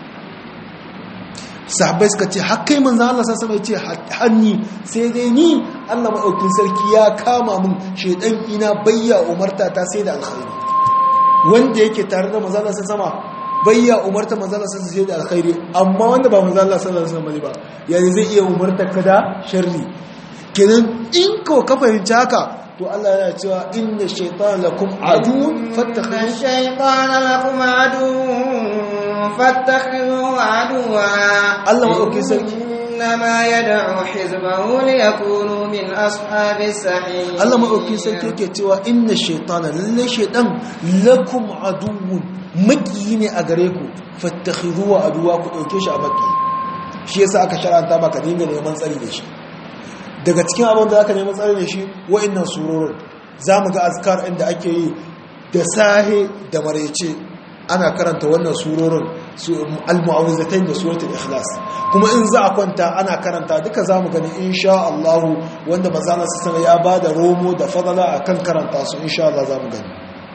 sahabbai suka ce hakkai manzo Allah sai sai ce hanni sai dai ni Allah madaukin sarki ya kama mun shaidan ina bayya umarta ta sai da alkhairi. Wanda yake tare da manzo Allah sai sama bayya umarta manzo Allah sai da alkhairi, amma wanda ba manzo Allah sallallahu alaihi wasallam ba yani zai iya umarta ka da sharri. Kenan in ko ka fahimci haka to Allah yana cewa inna shaytana lakum aduwwun fattakhidhu shaytana lakum aduwwun fattakhidhu aduwwa. Allah madauki sarki inma yad'u hizbahu liyakunu min ashabis sa'ir. Allah madauki sarki yake cewa inna shaytana lalle shaytan lakum aduwwun, maki ne a gare ku, fattakhidhu aduwwa, ku dauke shi a maki. Shi yasa aka shar'anta baka dinga neman tsari da shi. Daga cikin abin da aka nemi tsari da shi wa'annan surorin, za mu ga azkar inda ake yi da sahe da maraice ana karanta wannan surorin al-mu'awwizatain da suratul ikhlas, kuma in za a kwanta ana karanta duka. za mu gani insha Allah wanda manzana sallallahu ya bada romo da fadala akan karanta su, insha Allah za mu gani.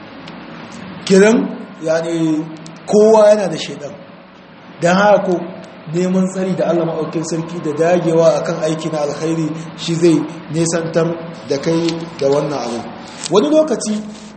kiran yani kowa yana da shedan, dan haka ko neman tsari da Allah maɗaukin sarki da dagewa akan aiki na alkhairi shi zai nesantar da kai da wannan abu wani lokaci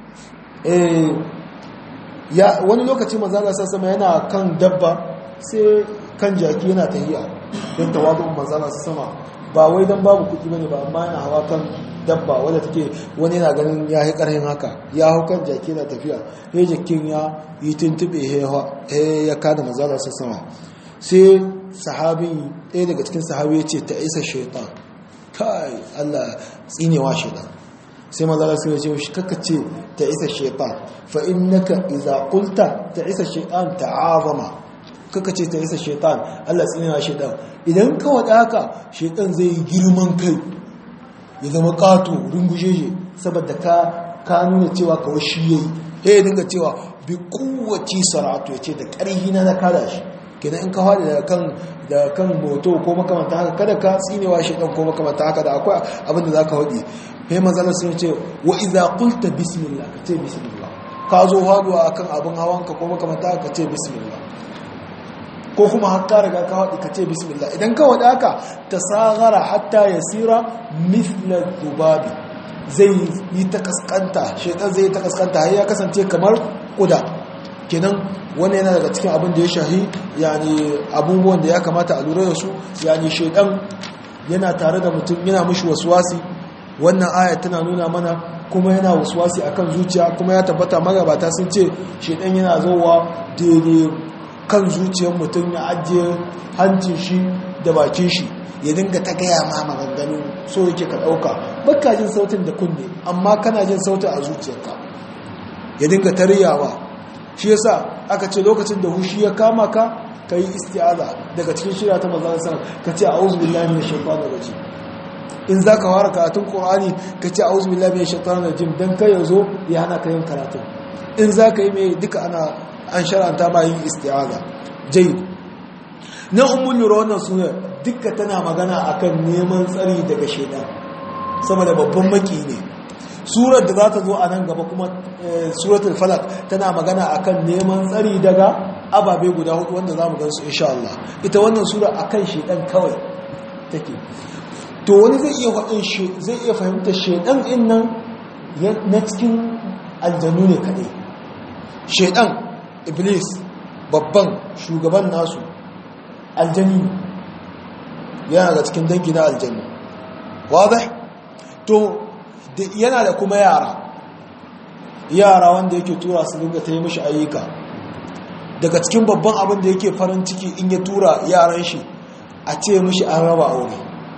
ya wani lokaci manzo Allah sama yana kan dabba sai kan jaki yana tahiya don tawazu manzo Allah sama ba wai dan babu kuɗi bane ba amma yana hawa kan dabba wanda take wani yana ganin ya yi ƙarhin haka ya hau kan jaki na tafiya ya jakin ya yi tuntube ya kada manzo Allah sama sai sahabi ɗaya daga cikin sahabi ya ce ta isa shaitan kai Allah tsinewa shaitan sai manzala sai ya ce shi kaka ce ta isa shaitan fa innaka idza qulta ta isa shaitan ta'azama kaka ce ta isa shaitan Allah tsinewa shaitan idan ka wada haka shaitan zai yi girman kai ya zama kato rungusheje saboda ka ka nuna cewa kawai shi yayi eh dinga cewa bi quwwati saratu yace da ƙarhi na na kada shi kenan in ka faɗi da kan da kan moto ko makamanta haka kada ka tsinewa shi dan ko makamanta haka da akwai abin da zaka faɗi sai manzon sun ce wa idza qulta bismillah ka ce bismillah ka zo haduwa akan abin hawanka ko makamanta haka ka ce bismillah ko kuma har ka riga ka faɗi ka ce bismillah idan ka wada haka tasagara hatta yasira mithla dhubabi zai yi ta kaskanta shaytan zai yi ta kaskanta har ya kasance kamar kuda kenan wannan yana daga cikin abin da ya shahi yani abubuwan da ya kamata a lura da su yani shaidan yana tare da mutum yana mishi waswasi wannan aya tana nuna mana kuma yana waswasi akan zuciya kuma ya tabbata magabata sun ce shaidan yana zowa daidai kan zuciyar mutum ya ajiye hancin shi da bakin shi ya dinga ta gaya ma maganganu so yake ka dauka baka jin sautin da kunne amma kana jin sautin a zuciyarka ya dinga taryawa shi yasa aka ce lokacin da hushi ya kama ka ka yi isti'aza daga cikin shirya ta manzon sallallahu alaihi wasallam ka ce a'udhu billahi minash shaitanir rajim in zaka fara karatun qur'ani ka ce a'udhu billahi minash shaitanir rajim dan kai yazo ya hana ka yin karatu in zaka yi mai duka ana an shar'anta ma yin isti'aza jayyid na ummul lura wannan suna duka tana magana akan neman tsari daga shaitan saboda babban maki ne surar da za ta zo a nan gaba kuma suratul falak tana magana akan neman tsari daga ababe guda hudu wanda za mu gansu insha Allah ita wannan sura akan shedan kawai take to wani zai iya faɗin zai iya fahimta shedan din nan na cikin aljannu ne kadai shedan iblis babban shugaban nasu aljani yana da cikin dangi na aljannu wadai to yana da kuma yara yara wanda yake tura su dinga ta yi mashi ayyuka daga cikin babban abin da yake farin ciki in ya tura yaran shi a ce mashi an raba aure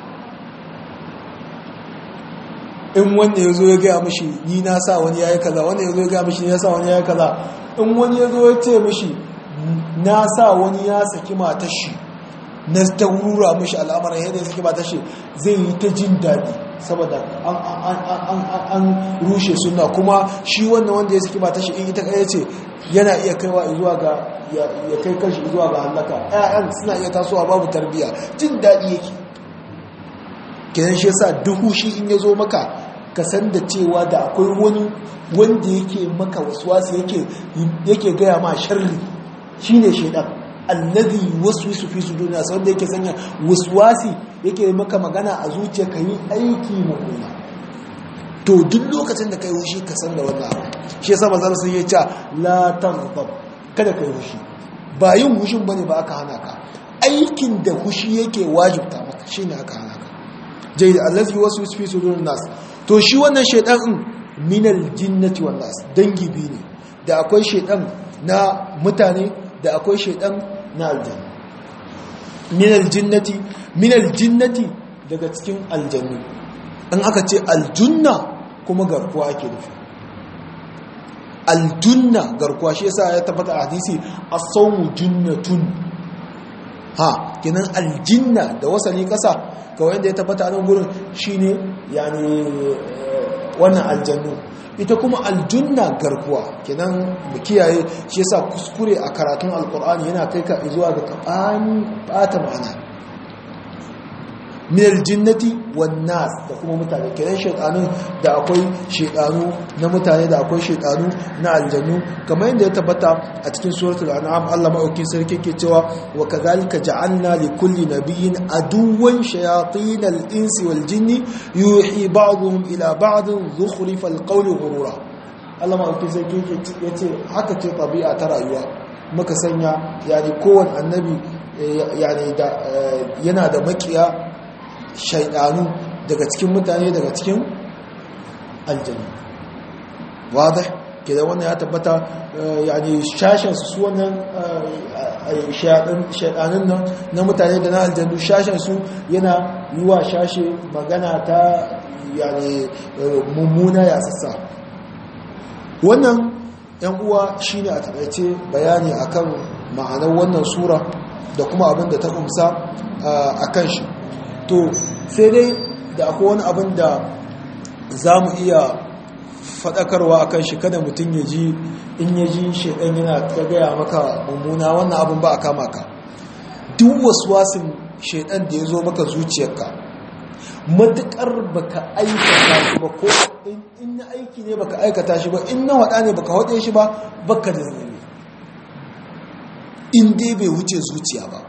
in wanda ya zo ya gaya mashi ni na sa wani ya yi kaza wanda ya zo ya gaya mashi ni ya sa wani ya yi kaza in wani ya zo ya ce mashi na sa wani ya saki matar shi na ta wura mashi al'amarin yadda ya saki matar shi zai yi ta jin daɗi saboda an rushe suna kuma shi wannan wanda ya saki matar shi in ita kaya ce yana iya kaiwa zuwa ga ya kai kashi zuwa ga hallaka ƴaƴan suna iya tasowa babu tarbiyya jin daɗi yake kenan shi yasa duhu shi in ya zo maka ka san da cewa da akwai wani wanda yake maka waswasi yake yake gaya ma sharri shine shedan alladhi waswisu fi sudurina sai wanda yake sanya waswasi yake maka magana a zuciya kai aiki mummuna to duk lokacin da kai hushi ka san da wannan abu shi yasa manzon sai ya ce la taghdab kada kai hushi ba yin hushin bane ba aka hana ka aikin da hushi yake wajibta maka shine aka hana ka jayyid alladhi waswisu fi sudurin nas to shi wannan shedan din minal jinnati wan nas dangi bi ne da akwai shedan na mutane da akwai shedan na aljanna minal jinnati minal jinnati daga cikin aljannu in aka ce aljunna kuma garkuwa ake nufi aljunna garkuwa shi yasa ya tabbata a hadisi as-sawmu junnatun ha kenan aljinna da wasali kasa kawai da ya tabbata a nan gurin shine yani wannan aljannu ita kuma aljunna garkuwa kenan mu kiyaye shi yasa kuskure a karatun alqur'ani yana kai ka zuwa ga kabani bata ma'ana minal jinnati wan nas da kuma mutane kenan shaytanun da akwai shaytanu na mutane da akwai shaytanu na aljannu kamar yadda ya tabbata a cikin suratul an'am Allah madaukakin sarki ke cewa wa kadhalika ja'alna li kulli nabiyyin aduwwan shayatinal insi wal jinni yuhi ba'dhum ila ba'd zukhrifal qawli ghurura Allah madaukakin sarki yace haka ce tabi'a ta rayuwa muka sanya yani kowanne annabi yani da yana da makiya shaidanu daga cikin mutane daga cikin aljanna wadai kida wannan ya tabbata yani shashin su wannan shaidanun nan na mutane da na aljannu shashin su yana yiwa shashe magana ta yani mummuna ya sassa wannan yan uwa shine a takaice bayani akan ma'anar wannan sura da kuma abin da ta kumsa akan shi to sai dai da akwai wani abin da za mu iya faɗakarwa a kan shi kada mutum ya ji in ya ji shaidan yana ta gaya maka mummuna wannan abin ba a kama ka duk wasu wasin shaidan da ya zo maka zuciyarka matuƙar baka aikata shi ba ko in na aiki ne baka aikata shi ba in na waɗa ne baka waɗe shi ba baka da zunubi in dai bai wuce zuciya ba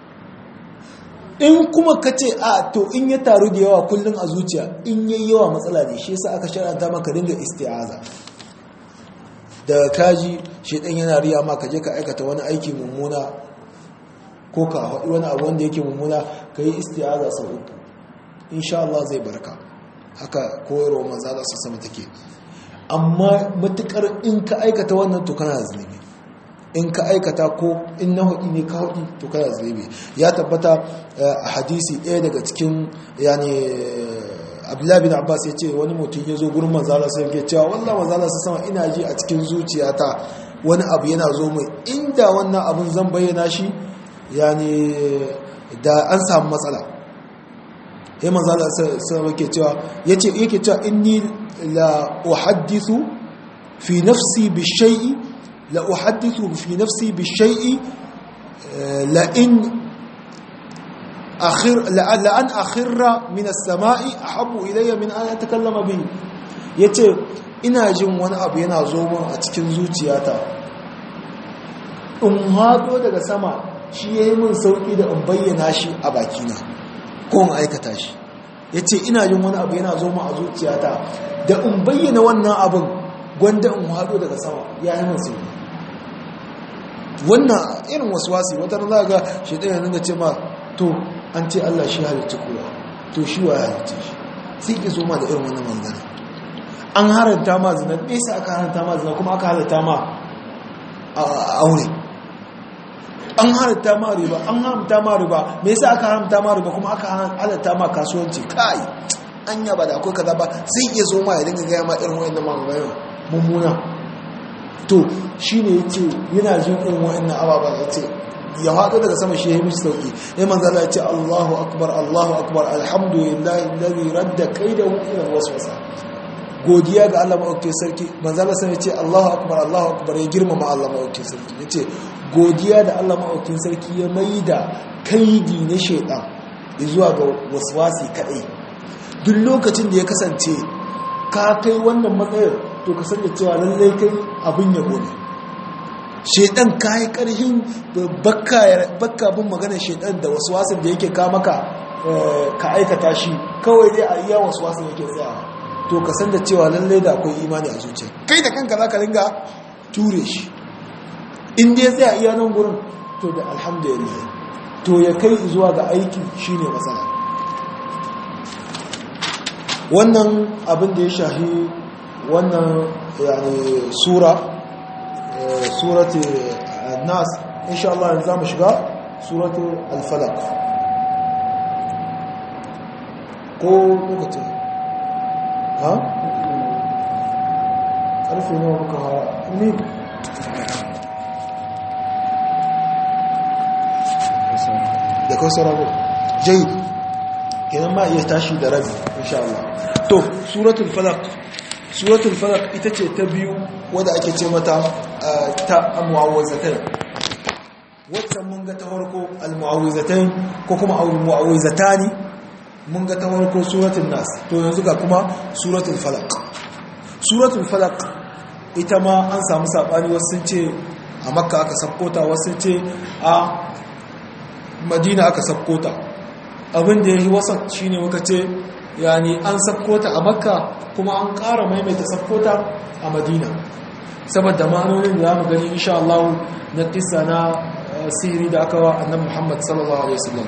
in kuma ka ce a to in ya taru da yawa kullum a zuciya in yi yawa matsala ne shi yasa aka shar'anta maka dinga isti'aza da kaji shedan yana riya ma ka je ka aikata wani aiki mummuna ko ka haɗu wani abu wanda yake mummuna ka yi isti'aza sau uku insha Allah zai barka haka koyarwa manzo Allah sama take amma matukar in ka aikata wannan to kana zunubi in ka aikata ko in na hudu ne ka hudu to kana zunubi ya tabbata a hadisi ɗaya daga cikin yani Abdullahi bin Abbas ya ce wani mutum ya zo gurin manzo Allah sai ya cewa wallahi manzo Allah sama ina ji a cikin zuciyata wani abu yana zo mai inda wannan abun zan bayyana shi yani da an samu matsala sai manzo Allah sai yake cewa yace yake cewa inni la uhaddithu fi nafsi bi shay'i la uhaddithu fi nafsi bi shay'i la in akhir la an akhirra min as-sama'i ahabbu ilayya min an atakallama bihi yace ina jin wani abu yana zo min a cikin zuciyata in hado daga sama shi yayi min sauki da in bayyana shi a bakina ko in aikata shi yace ina jin wani abu yana zo min a zuciyata da in bayyana wannan abin gwanda in hado daga sama yayi min sauki wannan irin waswasi wata ran za ga shedan ya ringa ce ma to an ce Allah shi halitta kowa to shi wa halitta shi sai ki zo ma da irin wannan manzana an haranta ma zina me yasa aka haranta ma zina kuma aka halitta ma aure an haranta ma riba an haramta ma riba me yasa aka haramta ma riba kuma aka halitta ma kasuwanci kai anya ba da akwai kaza ba sai ki zo ma ya dinga ga ma irin wannan manzana mummuna to shine yace yana jin irin wannan ababa yace ya haɗo daga sama shi ya mishi sauƙi ya manzala ya ce Allahu akbar Allahu akbar alhamdulillahi alladhi radda kaidahu ila alwaswasa godiya ga Allah maɗaukakin sarki manzala sai ya ce Allahu akbar Allahu akbar ya girmama Allah maɗaukakin sarki ya ce godiya da Allah maɗaukakin sarki ya maida kaidi na shaitan zuwa ga waswasi kadai duk lokacin da ya kasance ka kai wannan matsayar to ka sanya cewa lallai kai abin yabo ne shedan kayi karhin bakka bin maganar shedan da wasu wasan da yake ka maka ka aikata shi kawai dai a iya wasu wasan yake tsayawa to ka san da cewa lallai da akwai imani a zuciya kai da kanka zaka ringa ture shi in dai tsaya iya nan gurin to da alhamdulillah to ya kai zuwa ga aiki shine matsala wannan abin da ya shahi wannan yani sura سورة الناس إن شاء الله نظام شغال سورة الفلق قول نقطة ها عرفي نوع بكها مين da kawai rabu jayi kenan ma iya tashi da rabi insha Allah to suratul falaq suratul falaq ita ce ta biyu wadda ake ce mata ta mu'awwizatain wacce mun ga ta farko al-mu'awwizatain ko kuma al-mu'awwizatani mun ga ta farko suratul nas to yanzu ga kuma suratul falaq suratul falaq ita ma an samu sabani wasu sun ce a makka aka sakkota wasu ce a madina aka sakkota abin da ya yi wasa shine muka ce yani an sakkota a makka kuma an ƙara maimaita sakkota a madina saboda ma'anonin da za mu gani insha Allah na kisa na sihiri da aka wa annabi Muhammad sallallahu alaihi wasallam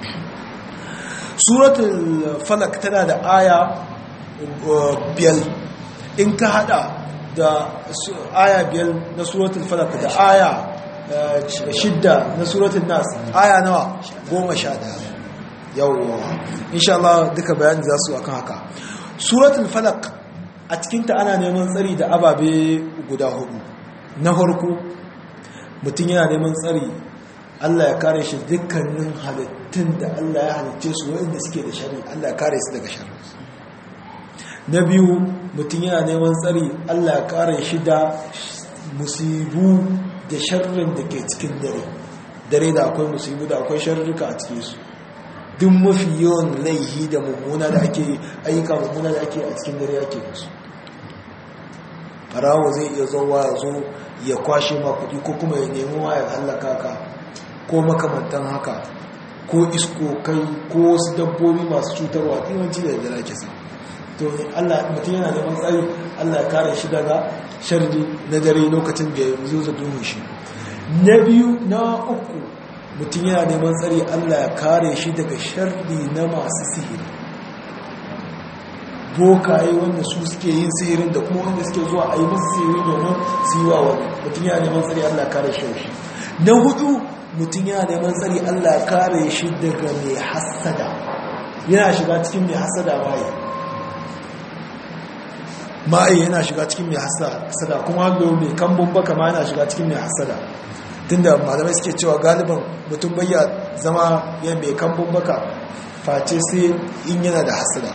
suratul falak tana da aya biyar in ka hada da aya biyar na suratul falak da aya shidda na suratul nas aya nawa goma sha daya yawwa insha Allah duka bayani za su akan haka suratul falak a cikinta ana neman tsari da ababe guda hudu na farko mutum yana neman tsari Allah ya kare shi dukkanin halittun da Allah ya halicce su waɗanda suke da shari Allah ya kare su daga shari na biyu mutum yana neman tsari Allah ya kare shi da musibu da sharrin da ke cikin dare dare da akwai musibu da akwai sharrika a cikin su duk mafi yawan laihi da mummuna da ake ayyuka mummuna da ake a cikin dare ake musu farawo zai iya zowa ya zo ya kwashe ma kuɗi ko kuma ya nemi wa ya hallaka ka ko makamantan haka ko isko kai ko wasu dabbobi masu cutarwa yawanci da dare ake sa to Allah mutum yana neman tsari Allah ya kare shi daga sharri na dare lokacin da ya zo duhun shi na biyu na uku mutum yana neman tsari Allah ya kare shi daga sharri na masu sihiri bokaye wanda su suke yin sihirin da kuma wanda suke zuwa a yi musu sihiri domin su yi wa wani mutum yana neman tsari Allah ya kare shi na hudu mutum yana neman tsari Allah ya kare shi daga mai hasada yana shiga cikin mai hasada waye ma'ai yana shiga cikin mai hasada kuma hallo mai kambun baka ma yana shiga cikin mai hasada tunda malamai suke cewa galiban mutum bayya zama yan mai kambun baka face sai in yana da hasada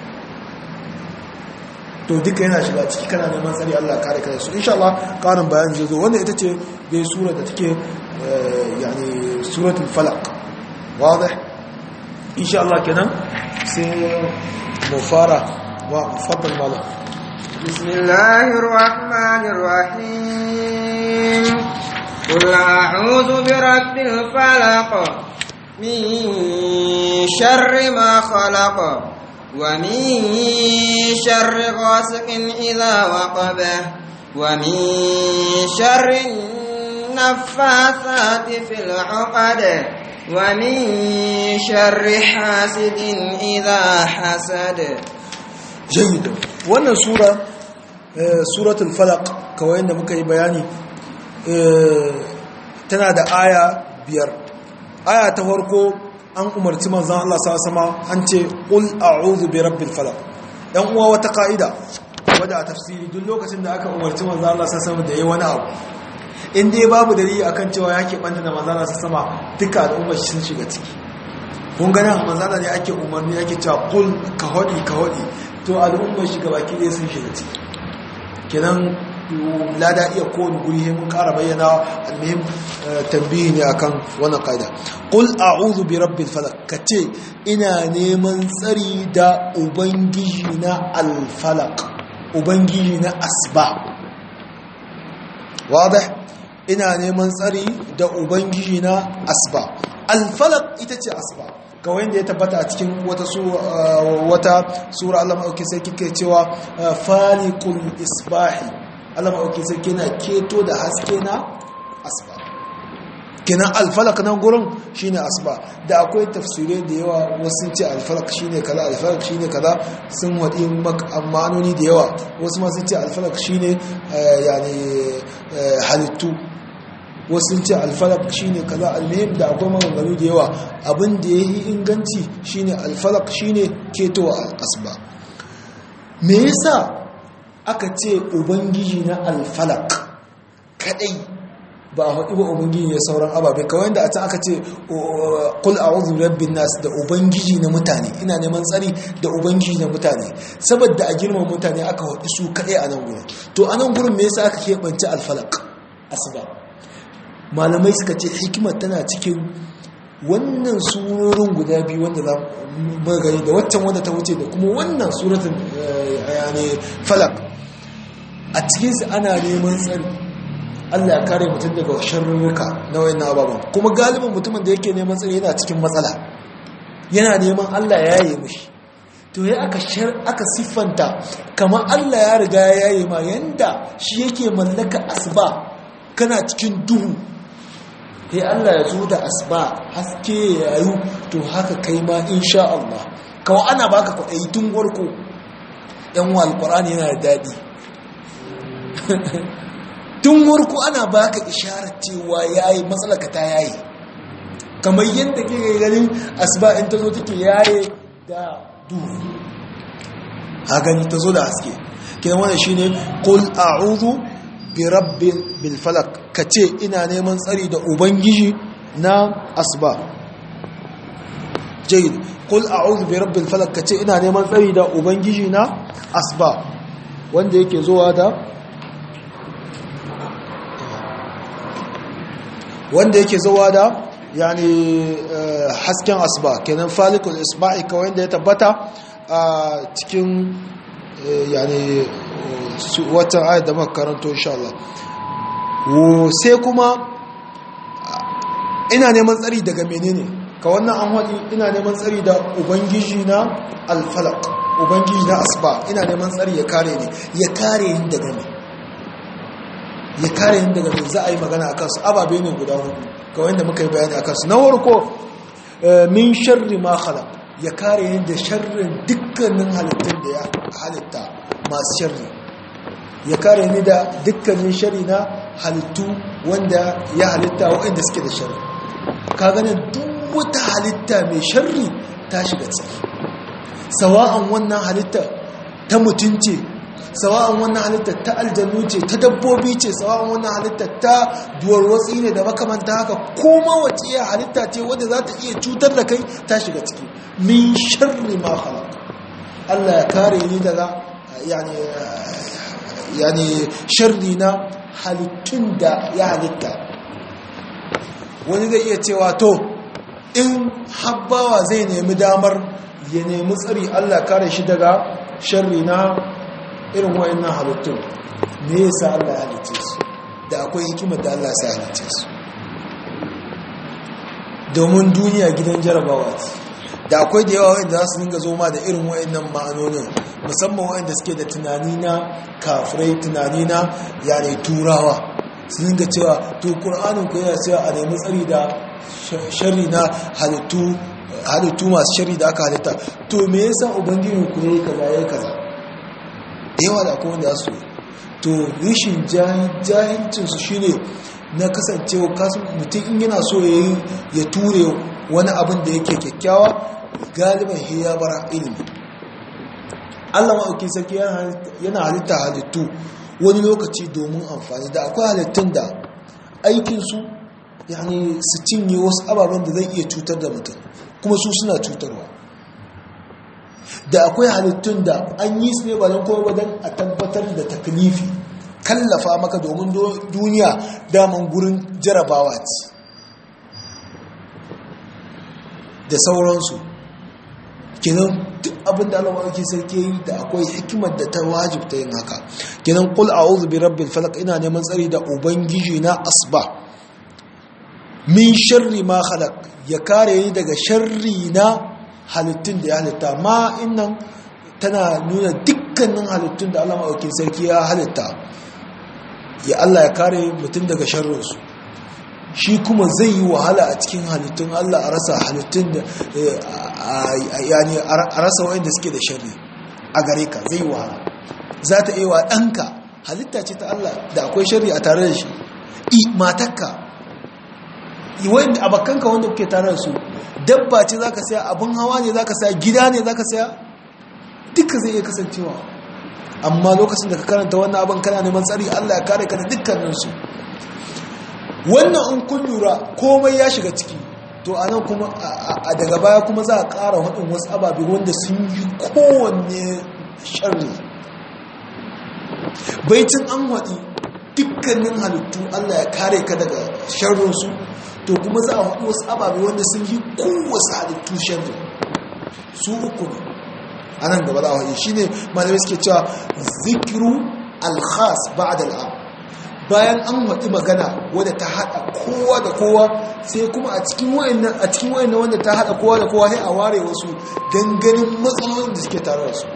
to duka yana shiga ciki kana neman tsari Allah kare kare su insha Allah karin bayan zai zo wanda ita ce bai sura da take yani suratul falaq واضح ان شاء الله kenan sai mu fara wa faddal malam بسم الله الرحمن الرحيم قل أعوذ برب الفلق من شر ما خلق ومن شر غاسق إذا وقب ومن شر النفاثات في العقد ومن شر حاسد إذا حسد جيد wannan sura suratul falaq kawai da muka yi bayani tana da aya biyar aya ta farko an umarci manzon Allah sallallahu alaihi wasallam an ce qul a'udhu bi rabbil falaq dan uwa wata kaida wadda a tafsiri duk lokacin da aka umarci manzon Allah sallallahu alaihi wasallam da yayi wani abu in dai babu dalili akan cewa yake banta da manzon Allah sallallahu alaihi wasallam duka al'ummar sun shiga ciki kun ga nan manzon Allah ne ake umarni yake cewa qul ka hodi ka hodi to al'ummar shiga baki ɗaya sun shiga ciki kenan lada iya kowane guri mun ƙara bayyana almuhim tambihi ne akan wannan ƙa'ida qul a'udhu bi rabbil falaq kace ina neman tsari da ubangiji na al-falaq ubangiji na asba wadah ina neman tsari da ubangiji na asba al-falaq ita ce asba kawai da ya tabbata a cikin wata wata sura Allah maɗauki sai kike cewa falikul isbahi Allah maɗauki sai kina keto da haske na asba kenan alfalak nan gurin shine asba da akwai tafsirai da yawa wasu sun ce alfalak shine kaza alfalak shine kaza sun wadi ma'anoni da yawa wasu ma sun ce alfalak shine yani halittu wasu ce alfalak shine kaza almuhim da akwai maganganu da yawa abin da yayi inganci shine alfalak shine ketowa asba me yasa aka ce ubangiji na alfalak kadai ba a haɗu ba ubangiji ya sauran ababe kawai da a can aka ce qul a'udhu birabbin nas da ubangiji na mutane ina neman tsari da ubangiji na mutane saboda a girman mutane aka haɗu su kadai a nan gurin to a nan gurin me yasa aka keɓance alfalak asba malamai suka ce hikimar tana cikin wannan surorin guda biyu wanda za mu gani da waccan wanda ta wuce da kuma wannan suratul yani falaq a cikin su ana neman tsari Allah ya kare mutum daga sharruka na wayannan ababan kuma galibin mutumin da yake neman tsari yana cikin matsala yana neman Allah ya yaye mishi to ya aka shar aka siffanta kamar Allah ya riga ya yaye ma yanda shi yake mallaka asba kana cikin duhu sai Allah ya zo da asba haske ya yayu to haka kai ma insha Allah kawai ana baka kwaɗayi tun warko yan wa alqur'ani yana da dadi tun warko ana baka isharar cewa yayi matsalaka ta yayi kamar yadda kike ganin asba in tazo take yaye da duhu ha gani tazo da haske kidan wannan shine qul a'udhu bi rabbil bil falaq kace ina neman tsari da ubangiji na asba jayyid qul a'udhu bi rabbil falaq kace ina neman tsari da ubangiji na asba wanda yake zuwa da wanda yake zuwa da yani hasken asba kenan falikul isba'i kawai da ya tabbata a cikin yani watan ayat da muka karanto insha Allah sai kuma ina neman tsari daga menene ka wannan an wadi ina neman tsari da ubangiji na al-falaq ubangiji na asba ina neman tsari ya kare ni ya kare ni daga me ya kare ni daga me za a yi magana akan su ababe ne guda hudu kawai da muka yi bayani akan su na farko min sharri ma khalaq ya kare ni da sharrin dukkanin halittun da ya halitta masu sharri ya kare ni da dukkanin sharri na halittu wanda ya halitta waɗanda suke da sharri ka gane duk wata halitta mai sharri ta shiga ciki sawa'an wannan halitta ta mutunce sawa'an wannan halitta ta aljanu ce ta dabbobi ce sawa'an wannan halitta ta duwarwatsi ne da makamanta haka koma wace ya halitta ce wadda za ta iya cutar da kai ta shiga ciki min sharri ma khalaq Allah ya kare ni daga yani yani sharri na halittun da ya halitta wani zai iya cewa to in habbawa zai nemi damar ya nemi tsari Allah kare shi daga sharri na irin wayannan halittun me yasa Allah ya halice su da akwai hikimar da Allah ya halice su domin duniya gidan jarabawa ce da akwai da yawa wanda za su dinga zo ma da irin wayannan ma'anonin musamman wayanda suke da tunani na kafirai tunani na yare turawa su dinga cewa to qur'anin ku yana cewa a nemi tsari da sharri na halittu halittu masu sharri da aka halitta to me yasa ubangiji ku yayi kaza yayi kaza yawa da akwai wanda su to rishin jahilcin su shine na kasancewa kasu mutum in yana so ya ture wani abin da yake kyakkyawa galiban ya bar ilimi Allah maɗauki sarki yana halitta halittu wani lokaci domin amfani da akwai halittun da aikinsu yani su cinye wasu ababen da zai iya cutar da mutum kuma su suna cutarwa da akwai halittun da an yi su ne ba don kowa ba don a tabbatar da taklifi kallafa maka domin duniya daman gurin jarabawa ce da sauransu kenan duk abin da Allah maɗauki sarki yi da akwai hikimar da ta wajibta yin haka kenan qul a'udhu bi rabbil falaq ina neman tsari da ubangiji na asba min sharri ma khalaq ya kare ni daga sharri na halittun da ya halitta ma innan tana nuna dukkanin halittun da Allah maɗauki sarki ya halitta ya Allah ya kare mutum daga sharrinsu shi kuma zai yi wahala a cikin halittun Allah a rasa halittun da yani a rasa wa'anda suke da sharri a gare ka zai yi wahala za ta iya wa ɗanka halitta ce ta Allah da akwai sharri a tare da shi i matakka wanda abakanka wanda kuke tare da su dabba ce za ka saya abin hawa ne za ka saya gida ne za ka saya duka zai iya kasancewa amma lokacin da ka karanta wannan abin kana neman tsari Allah ya kare ka da dukkaninsu wannan in kun lura komai ya shiga ciki to a nan kuma a daga baya kuma za a ƙara haɗin wasu ababe wanda sun yi kowanne sharri baitin an haɗi dukkanin halittu Allah ya kare ka daga sharrinsu to kuma za a haɗu wasu ababe wanda sun yi kowace halittu sharri su uku ne a nan gaba za a haɗu shi ne malamai suke cewa zikiru alkhas ba'ad al'am bayan an haɗu magana wadda ta haɗa kowa da kowa sai kuma a cikin wayannan a cikin wayannan wanda ta haɗa kowa da kowa sai a ware wasu ganganin matsalolin da suke tare da su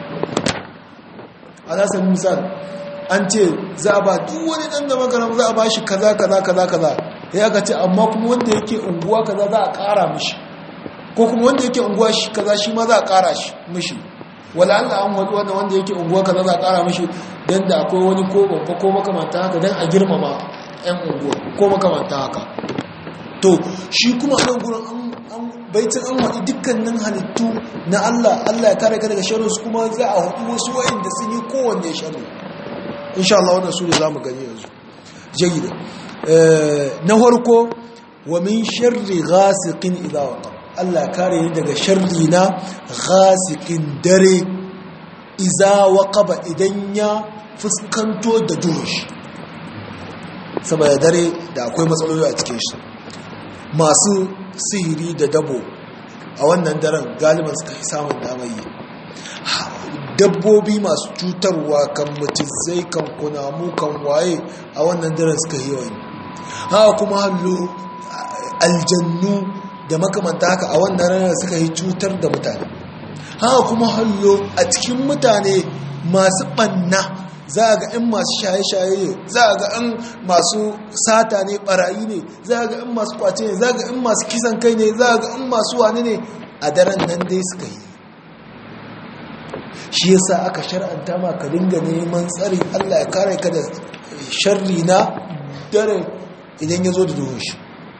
a za sami misali an ce za a ba duk wani ɗan da magana za a ba shi kaza kaza kaza kaza ya aka ce amma kuma wanda yake unguwa kaza za a ƙara mishi ko kuma wanda yake unguwa shi kaza shi ma za a ƙara mishi wala Allah an wadu wanda wanda yake unguwa kaza za a ƙara mishi dan da akwai wani ko babba ko makamanta haka dan a girmama ƴan unguwa ko makamanta haka to shi kuma a nan gurin an baitin an wadi dukkanin halittu na Allah Allah ya kare ka daga sharri su kuma za a hudu wasu wayanda sun yi kowanne sharri insha Allah wannan su ne zamu gani yanzu jayyida na farko wa min sharri ghasiqin idha waqa Allah kare ni daga sharri na ghasiqin dare idha waqaba idan ya fuskanto da duhushi saboda dare da akwai matsaloli a cikin shi masu sihiri da dabo a wannan daren galiban suka fi samun damayi dabbobi masu cutarwa kan macizai kan kunamu kan waye a wannan daren suka yi wani haka kuma hallo aljannu da makamanta haka a wannan ranar suka yi cutar da mutane haka kuma hallo a cikin mutane masu ɓanna za a ga in masu shaye-shaye ne za a ga in masu sata ne barayi ne za a ga in masu kwace ne za a ga in masu kisan kai ne za a ga in masu wani ne a daren nan dai suka yi shi yasa aka shar'anta ma ka dinga neman tsari Allah ya kare ka da sharri na dare idan ya zo da duhun shi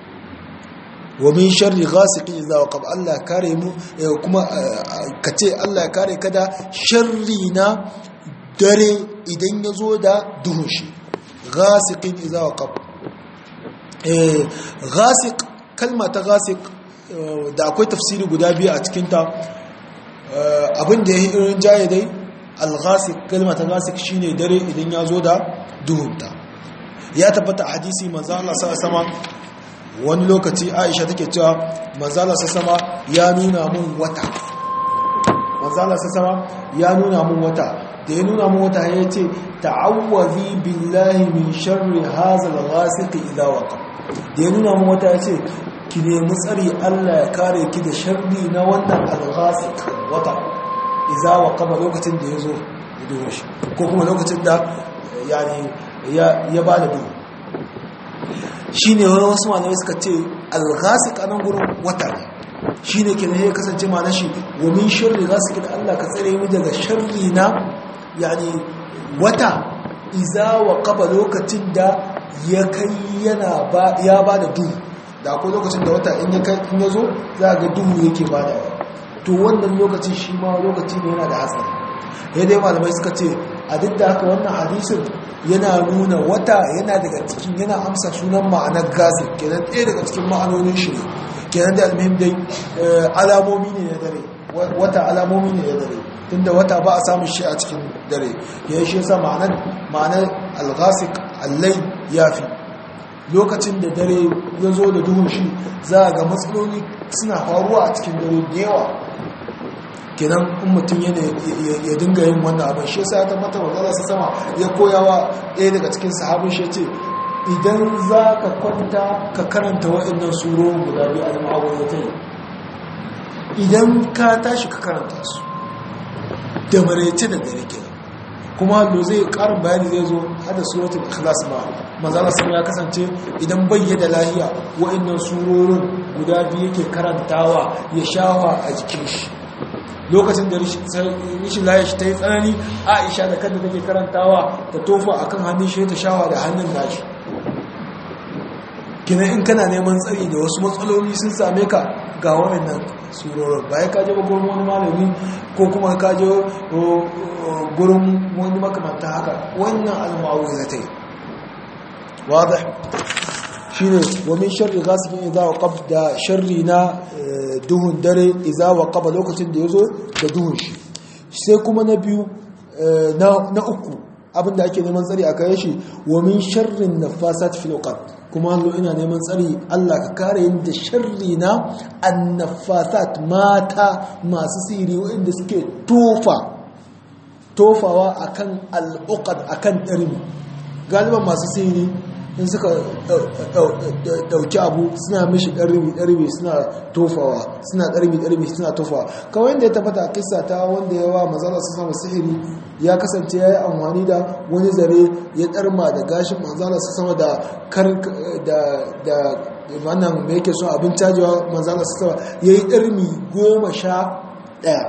wa min sharri ghasiqin idha waqab Allah ya kare mu kuma kace Allah ya kare ka da sharri na dare idan ya zo da duhun shi ghasiqin idha waqab eh ghasiq kalma ta ghasiq da akwai tafsiri guda biyu a cikin ta abin da yayi irin jaye dai al-ghasiq kalma ta ghasiq shine dare idan ya zo da duhunta ya tabbata hadisi manzo Allah sallallahu alaihi wasallam wani lokaci Aisha take cewa manzo Allah sallallahu alaihi wasallam ya nuna mun wata manzo Allah sallallahu alaihi wasallam ya nuna mun wata da ya nuna mun wata ya ce ta'awwazi billahi min sharri hadha al-ghasiq idha waqa da ya nuna mun wata ya ce ki nemi tsari Allah ya kare ki da sharri na wannan al-ghasiq wata idha waqa lokacin da yazo ya dubo shi ko kuma lokacin da yani ya ya bada dubo shine wasu malamai suka ce al-ghasiq anan gurin wata ne shine kenan ya kasance ma nashi wa min sharri ghasiq Allah ka tsare mu daga sharri na yani wata iza wa qaba lokacin da ya kai yana ba ya bada duhu da akwai lokacin da wata in ya kai in yazo za ga duhu yake bada to wannan lokacin shi ma lokaci ne yana da hatsari sai dai malamai suka ce a duk da haka wannan hadisin yana nuna wata yana daga cikin yana amsa sunan ma'anar gasi kenan ɗaya daga cikin ma'anonin shi ne kenan da almuhim dai alamomi ne na dare wata alamomi ne na dare tunda wata ba a samun shi a cikin dare ya yi shi yasa ma'anar ma'anar al-ghasiq allai yafi lokacin da dare ya zo da duhun shi za a ga matsaloli suna faruwa a cikin dare da yawa kenan in mutum yana ya dinga yin wannan abin shi yasa ya tabbata wa Allah sama ya koyawa ɗaya daga cikin sahabin shi ce idan za ka kwanta ka karanta waɗannan surorin guda biyu al-mu'awwidatayn idan ka tashi ka karanta su da maraice da dare kenan kuma hallo zai karin bayani zai zo hada suratul ikhlas ma manzala sun ya kasance idan bayyana lahiya wa'annan surorin guda biyu yake karantawa ya shawa a jikin shi lokacin da rishin lahiya shi ta yi tsanani Aisha da kanta take karantawa ta tofa akan hannun shi ta shawa da hannun nashi kina in kana neman tsari da wasu matsaloli sun same ka ga waɗannan surorin bayan ka je gurin wani malami ko kuma ka je gurin wani makamanta haka wannan al-mu'awwidatayn wadah shine wa min sharri ghasiqin idha waqab da sharri na duhun dare idha waqab lokacin da yazo da duhun shi sai kuma na biyu na na uku abinda ake neman tsari a kai shi wa min sharrin nafasat fil uqad kuma Allah ina neman tsari Allah ka kare yin da sharri na annafasat mata masu sihiri wanda suke tofa tofawa akan al-uqad akan ɗarmi galiban masu sihiri in suka dauki abu suna mishi ɗarmi-ɗarmi suna tofawa suna ɗarmi-ɗarmi suna tofawa kawai yadda ya tabbata a kissa ta wanda yawa manzala su sama sihiri ya kasance ya yi amfani da wani zare ya ɗarma da gashin manzala su sama da kar da wannan mai yake son abin cajewa manzala su sama ya yi ɗarmi goma sha ɗaya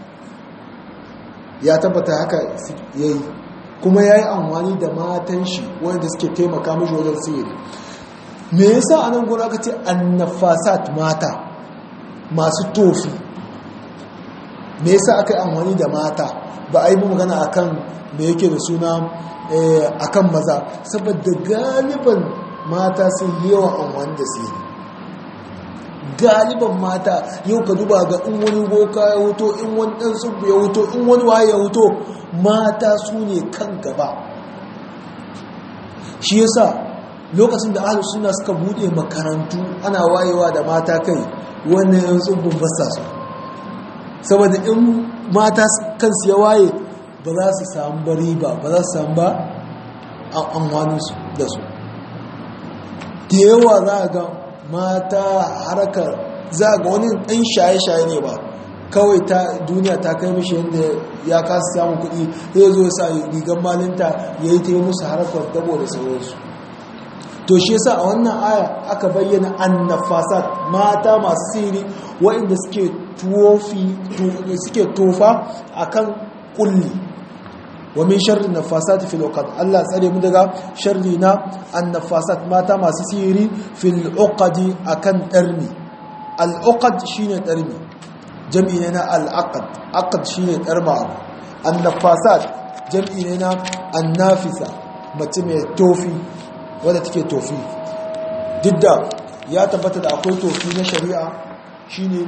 ya tabbata haka ya yi kuma ya yi amfani da matan shi wanda suke taimaka mashi wajen sihiri me yasa a nan gona aka ce annafasat mata masu tofi me yasa aka yi amfani da mata ba a yi magana akan me yake da suna akan maza saboda galiban mata sun yi yawan amfani da sihiri galiban mata yau ka duba ga in wani boka ya wuto in wani ɗan tsubu ya wuto in wani waye ya wuto mata su ne kan gaba shi yasa lokacin da ahlus sunna suka bude makarantu ana wayewa da mata kai wannan yan tsubun basa su saboda in mata kansu ya waye ba za su samu bari ba ba za su samu ba an wani da su da yawa za a ga mata harkar za ga wani ɗan shaye-shaye ne ba kawai ta duniya ta kai mishi yadda ya kasa samun kuɗi ya zo sa rigar malinta ya yi ta yi musu harkar dabo da sauransu to shi yasa a wannan aya aka bayyana annafasat mata masu siri waɗanda suke suke tofa akan kulli wa min sharri nafasat fil uqad Allah tsare mu daga sharri na annafasat mata masu sihiri fil uqadi akan darmi al uqad shine darmi jam'i ne na al aqd aqd shine darma annafasat jam'i ne na annafisa mace mai tofi wadda take tofi didda ya tabbata da akwai tofi na shari'a shine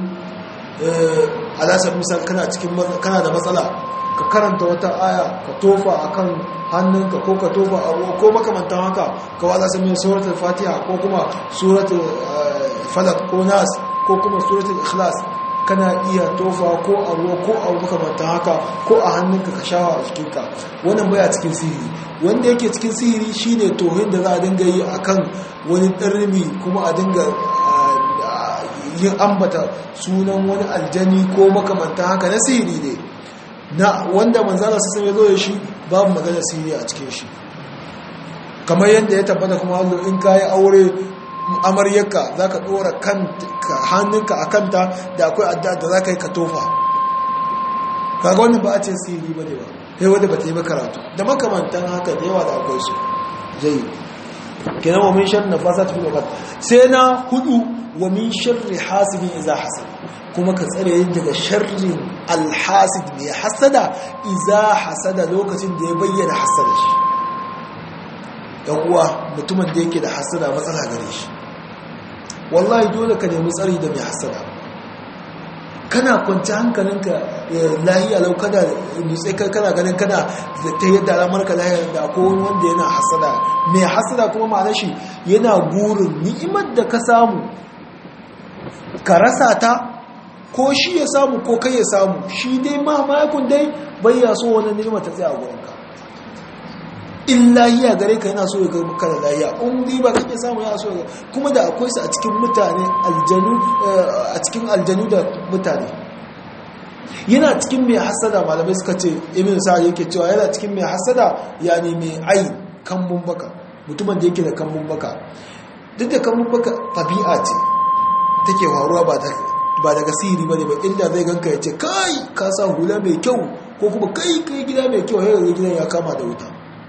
eh alasar misal kana cikin kana da matsala ka karanta wata aya ka tofa akan hannunka ko ka tofa a ruwa ko makamantan haka ka wada sami suratul fatiha ko kuma suratul falaq ko nas ko kuma suratul ikhlas kana iya tofa ko a ruwa ko a makamantan haka ko a hannunka ka shawa a jikinka wannan baya cikin sihiri wanda yake cikin sihiri shine tohin da za a dinga yi akan wani ɗarmi kuma a dinga yin ambata sunan wani aljani ko makamantan haka na sihiri ne na wanda manzana su sami zo da shi babu magana sihiri a cikin shi kamar yadda ya tabbata kuma hallo in ka yi aure amaryarka za ka ɗora hannunka a kanta da akwai addu'a da za ka yi ka tofa kaga wani ba a ce sihiri ba ne ba sai wadda ba ta yi ba karatu da makamantan haka da yawa da akwai su zai kenan wa min sharri nafasat fil uqad sai na hudu wa min sharri hasidin idza hasad kuma ka tsare yin daga sharrin alhasid mai hasada iza hasada lokacin da ya bayyana hasada shi yan uwa mutumin da yake da hasada matsala gare shi wallahi dole ka nemi tsari da mai hasada kana kwanci hankalinka lahiya lau kada nutse kana ganin kana ta yadda alamarka lahiya da akwai wanda yana hasada mai hasada kuma ma'ana shi yana burin ni'imar da ka samu ka rasa ta ko shi ya samu ko kai ya samu shi dai mamakon dai bai ya so wani ni'ima ta tsaye a gurinka in lahiya gare ka yana so ya ka da lahiya in riba kake samu yana so kuma da akwai su a cikin mutane aljanu a cikin aljanu da mutane yana cikin mai hasada malamai suka ce ibn sa'ad yake cewa yana cikin mai hasada yani mai ayin kambun baka mutumin da yake da kambun baka duk da kambun baka tabi'a ce take faruwa ba ta ba daga sihiri ba ne ba inda zai ganka ya ce kai ka sa hula mai kyau ko kuma kai kai gida mai kyau ya gidan ya kama da wuta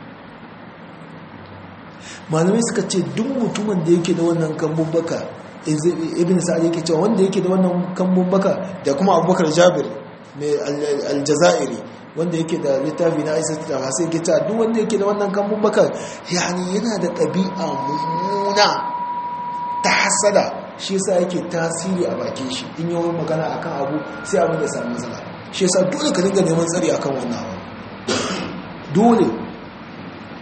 malamai suka ce duk mutumin da yake da wannan kambun baka ibn sa'ad yake cewa wanda yake da wannan kambun baka da kuma abubakar jabir mai aljazairi wanda yake da littafi na aisha da hasa yake cewa duk wanda yake da wannan kambun baka yani yana da ɗabi'a mummuna ta hasada shi yasa yake tasiri a bakin shi in yi magana akan abu sai abin da samu matsala shi yasa dole ka dinga neman tsari akan wannan abu dole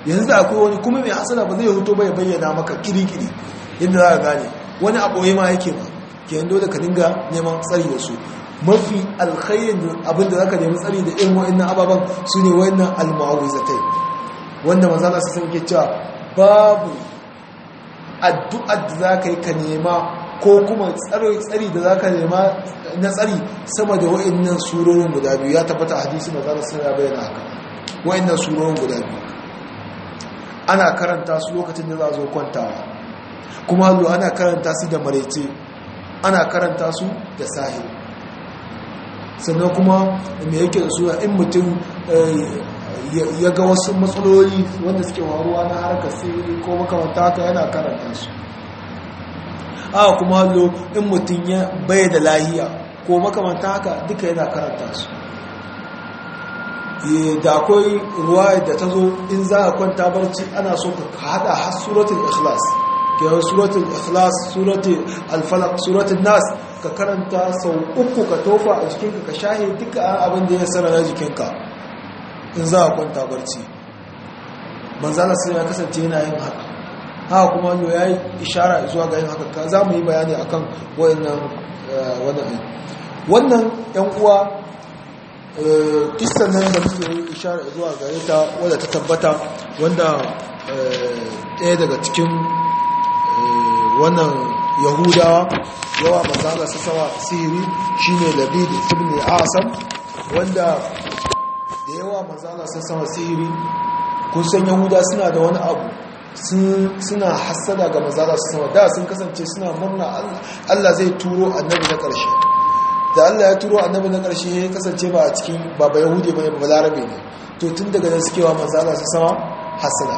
yanzu akwai wani kuma mai hasada ba zai huto ba ya bayyana maka kiri-kiri yadda za ka gane wani a ɓoye ma yake ma ke yin dole ka dinga neman tsari da su mafi alkhairin abinda za ka nemi tsari da irin wa'annan ababen su ne wa'annan almu'awwizatai wanda manzala su sun ke cewa babu addu'ar da za ka yi ka nema ko kuma tsari da za ka nema na tsari sama da wa'annan surorin guda biyu ya tabbata hadisi manzala sun ya bayyana haka wa'annan surorin guda biyu ana karanta su lokacin da za a zo kwantawa kuma hallo ana karanta su da maraice ana karanta su da sahi sannan kuma me yake da suna in mutum ya ga wasu matsaloli wanda suke waruwa na harkar sirri ko makamanta haka yana karanta su a kuma hallo in mutum ya bai da lahiya ko makamanta haka duka yana karanta su da akwai ruwa da ta zo in za a kwanta barci ana so ka hada har suratul ikhlas ke suratul ikhlas suratul al-falaq suratul nas ka karanta sau uku ka tofa a jikinka ka shahe duka abin da ya sarara jikinka in za a kwanta barci manzala sai ya kasance yana yin haka haka kuma yo yayi ishara zuwa ga yin haka za mu yi bayani akan wayannan wannan wannan yan uwa kissan nan da muke yi ishara zuwa gare ta wadda ta tabbata wanda ɗaya daga cikin wannan yahudawa yawa manzala su sawa sihiri shine labid ibn asam wanda da yawa manzala su sawa sihiri kun san yahuda suna da wani abu suna hassada ga manzala su sawa da sun kasance suna murna Allah zai turo annabi na ƙarshe da Allah ya turo annabi na ƙarshe ya kasance ba a cikin ba ba yahudi ba ne ba larabe ne to tun daga nan suke wa manzala su sama hasada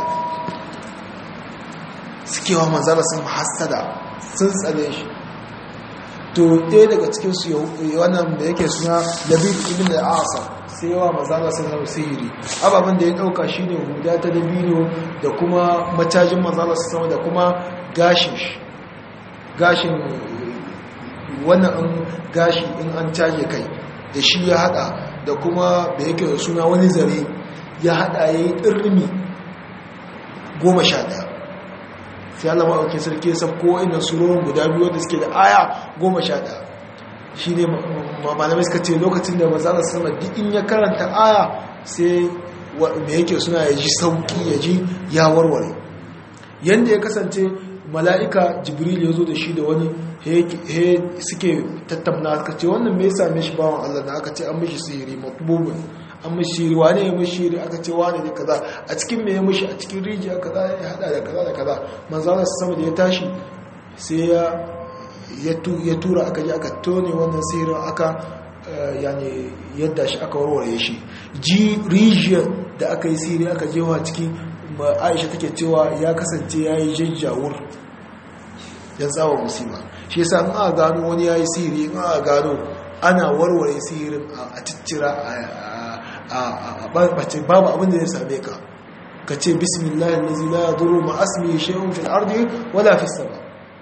suke wa manzala sun hasada sun tsane shi to ɗaya daga cikin su wannan da yake suna labid ibn al-asam sai yawa manzala sun sama sihiri ababen da ya ɗauka shine huda ta dabino da kuma macajin manzala su sama da kuma gashin gashin wannan an gashi in an caje kai da shi ya hada da kuma da yake da suna wani zare ya hada ya yi ɗirrimi goma sha ɗaya sai Allah maɗauki sarki ya sabko inda surorin guda biyu wanda suke da aya goma sha ɗaya shi ne malamai suka ce lokacin da mazalar sama duk in ya karanta aya sai da yake suna ya ji sauki ya ji ya warware yadda ya kasance mala'ika jibril ya zo da shi da wani he suke tattamna aka ce wannan mai same shi bawan Allah na aka ce an mishi sihiri matububin an mishi sihiri wane ya mishi sihiri aka ce wane ne kaza a cikin mai ya mishi a cikin rijiya kaza ya hada da kaza da kaza manzana su sama da ya tashi sai ya tura aka ji aka tone wannan sihirin aka yani yadda shi aka warware shi ji rijiyar da aka yi sihiri aka jewa ciki aisha take cewa ya kasance ya yi jajjawur ya tsawa musima shi yasa in aka gano wani ya yi sihiri in aka gano ana warware sihirin a ciccira a bace babu abin da ya same ka ka ce bismillahir lazi la yadurru ma asmihi shay'un fil ardi wala fis sama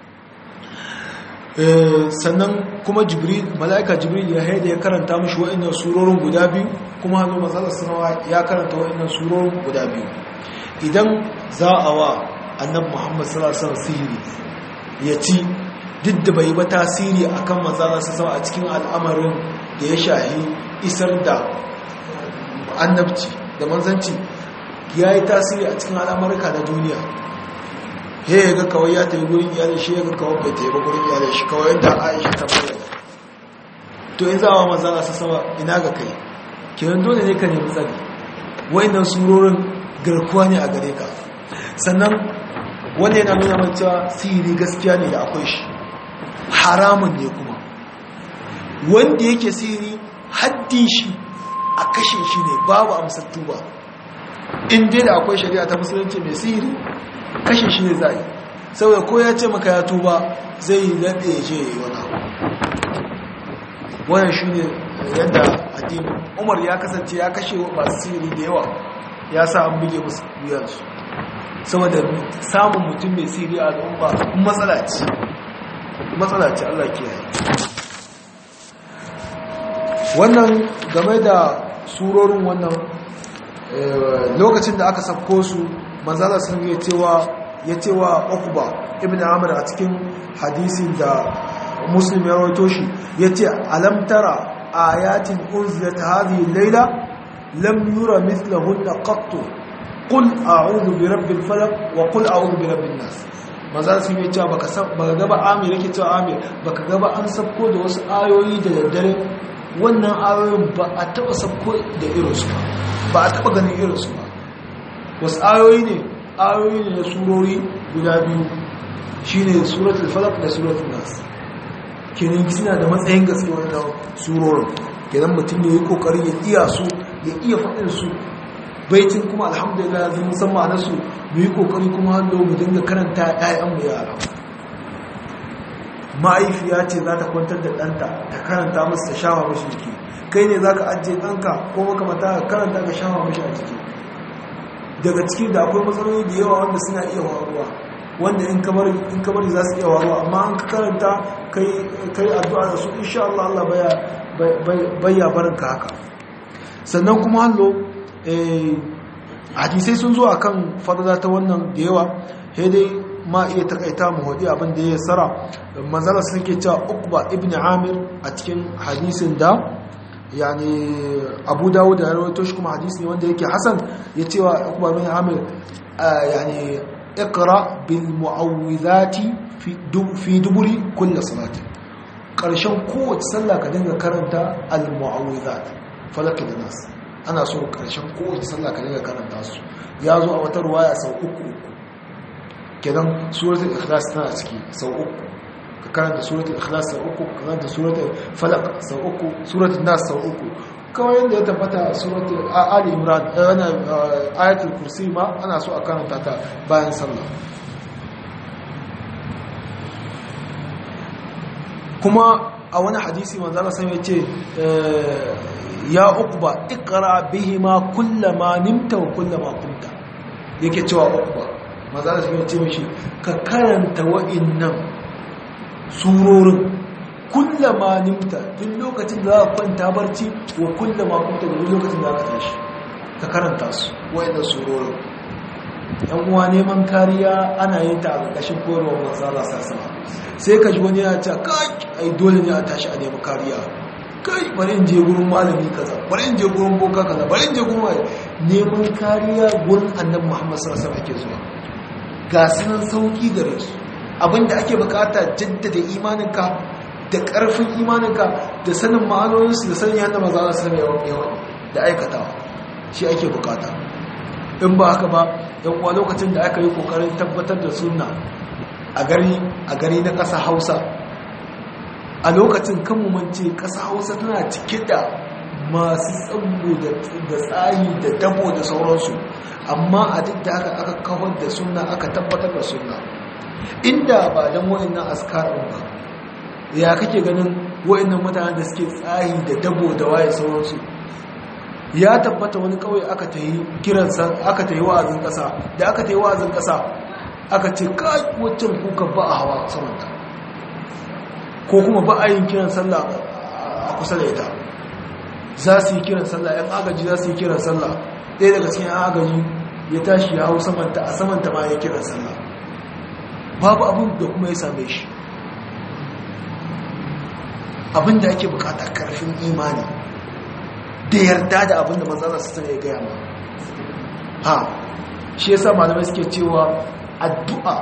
sannan kuma jibril malaika jibril ya haida ya karanta mishi wa'annan surorin guda biyu kuma hannu matsalar sanawa ya karanta wa'annan surorin guda biyu idan za a wa annabi Muhammad sallallahu alaihi wasallam sihiri ya ci duk da bai ba tasiri akan manzala sallallahu a cikin al'amarin da ya shahi isar da annabci da manzanci yayi tasiri a cikin al'amurka na duniya he ga kawai ya tayi gurin iyalin shi ga kawai bai tayi ba gurin iyalin shi kawai da Aisha ta bayyana to in za wa manzala sallallahu ina ga kai kiran dole ne ka nemi tsari wayannan surorin garkuwa ne a gare ka sannan wanda yana nuna mai cewa sihiri gaskiya ne da akwai shi haramun ne kuma wanda yake sihiri haddin shi a kashe shi ne babu amsar tuba in dai da akwai shari'a ta musulunci mai sihiri kashe shi ne za yi saboda ko ya ce maka ya tuba zai yi laɗe ya je ya yi wani abu wannan shi ne yadda addini umar ya kasance ya kashe masu sihiri da yawa ya sa an buge musu wuyansu saboda samun mutum mai sihiri a al'umma matsala ce matsala ce Allah kiyaye wannan game da surorin wannan lokacin da aka sako su manzala sun ya cewa ya cewa Uqba ibn Amir a cikin hadisin da Muslim ya rawaito shi yace alam tara ayatin unzilat hadhihi al-layla lam yura mithlahunna qattu qul a'udhu bi rabbil falaq wa qul a'udhu bi rabbin nas manzala sun ya cewa baka san baka ga ba Amir yake cewa Amir baka ga ba an sabko da wasu ayoyi da daddare wannan ayoyin ba a taba sabko da irinsu ba ba a taba ganin irinsu ba wasu ayoyi ne ayoyi ne na surori guda biyu shi ne suratul falaq da suratul nas kenan suna da matsayin gaske wannan surorin kenan mutum ya yi kokari ya iya su ya iya faɗin su baitin kuma alhamdulillah zai musamman na su mu yi kokari kuma hannu mu dinga karanta ƴaƴanmu yara ma'aifiya ce za ta kwantar da ɗanta ta karanta masu ta shawa mashi jiki kai ne za ka ajiye ɗanka ko makamata ka karanta ka shawa mashi a jiki daga ciki da akwai matsaloli da yawa wanda suna iya waruwa wanda in kamar za su iya waruwa amma an ka karanta kai addu'a da su insha Allah Allah baya barin ka haka sannan kuma hallo hadisai sun zo akan fadada ta wannan da yawa sai dai ma iya takaita mu hodi abin da ya sara manzala sun ke cewa Uqba ibn Amir a cikin hadisin da yani Abu Dawud da rawaito shi kuma hadisi ne wanda yake hasan ya cewa Uqba ibn Amir yani iqra bil mu'awwidhati fi fi duburi kulli salati karshen kowace sallah ka dinga karanta al mu'awwidhat falak da nas ana so karshen kowace sallah ka dinga karanta su ya zo a wata ruwaya sau uku kenan suratul ikhlas tana ciki sau uku ka karanta suratul ikhlas sau uku ka karanta suratul falaq sau uku suratul nas sau uku kawai yadda ya tabbata suratul ali imran ana ayatul kursi ma ana so a karanta ta bayan sallah kuma a wani hadisi manzo Allah sai ya ce ya uqba iqra bihima kullama nimta wa kullama qumta yake cewa uqba maza da suke ce mishi ka karanta wa'innan surorin kullama nimta duk lokacin da za ka kwanta barci wa kullama kunta da duk lokacin da za ka tashi ka karanta su wa'innan surorin yan uwa neman kariya ana yin ta a ƙarƙashin koyarwar manzala sassama sai ka ji wani ya ce kai ai dole ne a tashi a nemi kariya kai bari in je gurin malami kaza bari in je gurin boka kaza bari in je gurin neman kariya gurin annabi Muhammad sallallahu alaihi wasallam ake zuwa ga sunan sauki gare su abinda ake bukata jaddada imaninka da karfin imaninka da sanin ma'anoninsu da sanin yadda maza su sami yawan da aikatawa shi ake bukata in ba haka ba yan uwa lokacin da aka yi kokarin tabbatar da sunna a gari a gari na ƙasa Hausa a lokacin kan mu mance ƙasa Hausa tana cike da masu tsambo da tsayi da dabo da sauransu amma a duk da aka aka kawar da sunna aka tabbatar da sunna inda ba dan wa'annan askarin ba ya kake ganin wa'annan mutanen da suke tsayi da dabo da waye sauransu ya tabbata wani kawai aka tayi kiran aka tayi wa'azin kasa da aka tayi wa'azin kasa aka ce kai waccan kuka ba a hawa samanta ko kuma ba a yin kiran sallah a kusa da ita za su yi kiran sallah yan agaji za su yi kiran sallah ɗaya daga cikin yan agaji ya tashi ya hau samanta a samanta ma ya kiran sallah babu abin da kuma ya same shi abin da ake bukata karfin imani da yarda da abin da manzana su ya gaya ma ha shi yasa malamai suke cewa addu'a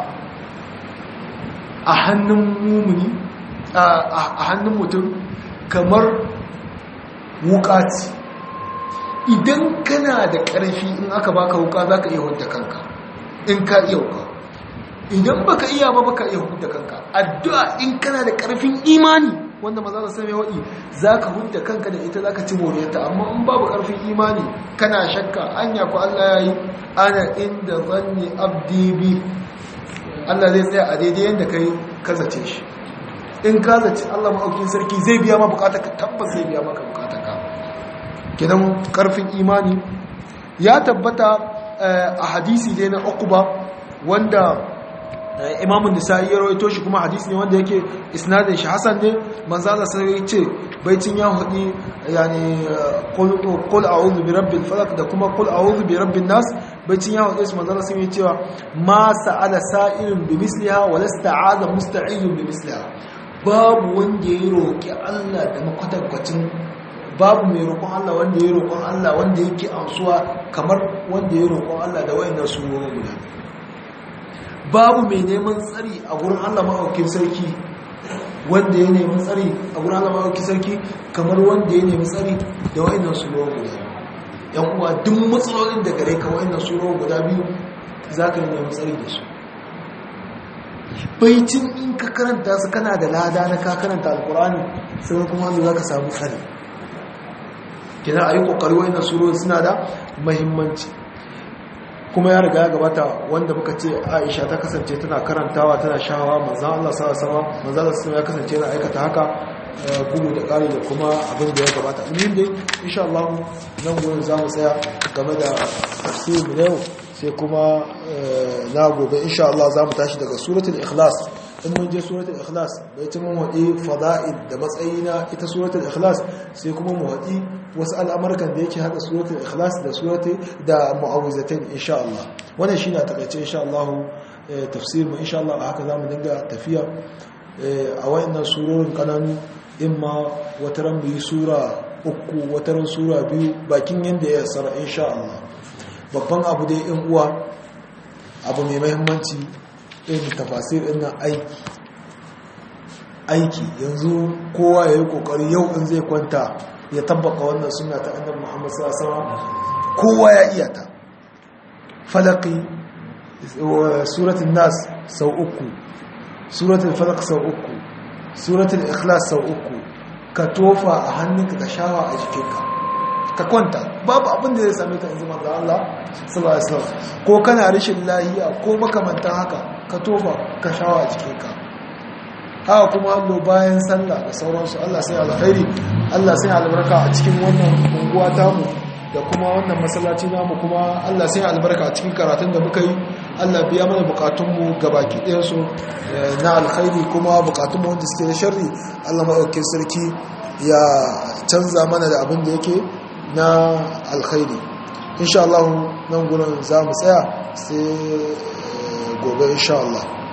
a hannun mumuni a hannun mutum kamar wuka ce idan kana da ƙarfi in aka baka wuka za ka iya hunta kanka in ka iya wuka idan baka iya ba baka iya hunta kanka addu'a in kana da ƙarfin imani wanda maza da sami waɗi za ka hunta kanka da ita za ka ci moriyarta amma in babu ƙarfin imani kana shakka anya ku Allah ya yi ana inda zanni abdi bi Allah zai tsaya a daidai yadda kai kazace shi in ka zaci Allah maɗaukin sarki zai biya ma bukatar ka tabbas zai biya maka bukatar ka kidan karfin imani ya tabbata a hadisi dai na Uqba wanda Imam An-Nisa'i ya rawaito shi kuma hadisi ne wanda yake isnadin shi hasan ne manzo Allah sai ya ce baitin ya hudi yani qul qul a'udhu bi rabbil falaq da kuma qul a'udhu bi rabbin nas bacin ya hudu su manzana sun yi cewa ma sa'ala sa'irin bi misliha wa lasta'ada musta'izun bi misliha, babu wanda ya roƙi Allah da makwatankwacin, babu mai roƙon Allah wanda ya roƙon Allah wanda yake amsuwa kamar wanda ya roƙon Allah da wayannan surori guda. Babu mai neman tsari a gurin Allah maɗaukin sarki wanda ya nemi tsari a gurin Allah maɗaukin sarki kamar wanda ya nemi tsari da wayannan surori guda. Yan uwa duk matsalolin da gare ka wayannan surori guda biyu za ka nemi tsari da su. Baitin in ka karanta su kana da lada na ka karanta alkur'ani sai kuma wanda za ka samu tsari. Kina a yi ƙoƙari wayannan surori suna da mahimmanci. Kuma ya riga ya gabata wanda muka ce Aisha ta kasance tana karantawa tana shahawa, manzan Allah sallallahu alaihi wasallam manzan Allah ya kasance yana aikata haka, bugu da ƙari da kuma abin da ya gabata. Amin dai insha Allah nan gurin zamu tsaya game da tafsir mu yau, sai kuma na gobe insha Allah zamu tashi daga suratul ikhlas. In mun je suratul ikhlas bai ci mun wadi fada'il da matsayi na ita suratul ikhlas, sai kuma mu wadi wasu al'amarkan da yake hada suratul ikhlas da surati da mu'awizatain insha Allah. Wannan shine a takaice insha Allah tafsir mu insha Allah haka zamu dinga tafiya a wayannan surorin kananu, imma wataran mu yi sura uku wataran sura biyu bakin yanda ya sara insha Allah. Babban abu dai in uwa, abu mai muhimmanci irin tafasir ɗin nan aiki aiki yanzu kowa ya yi ƙoƙari yau in zai kwanta ya tabbaka wannan suna ta annabi Muhammad sallallahu alaihi wasallam, kowa ya iya ta. Falaki suratul nas sau uku, suratul falaq sau uku, suratul ikhlas sau uku, ka tofa a hannunka ka shawa a jikinka ka kwanta, babu abin da zai same ka in zama da Allah sallallahu alaihi wasallam. Ko kana rashin lahiya ko makamantan haka ka tofa ka shawa a jikinka. Haka kuma allo bayan sallah da sauransu. Allah sai alkhairi, Allah sai albarka a cikin wannan unguwa tamu da kuma wannan masallaci namu, kuma Allah sai albarka a cikin karatun da muka yi. Allah biya mana bukatunmu gabaki ɗayansu na alkhairi, kuma bukatunmu wanda suke da sharri Allah maɗaukin sarki ya canza mana da abin da yake na alkhairi. insha Allah nan gurin za mu tsaya sai gobe insha Allah.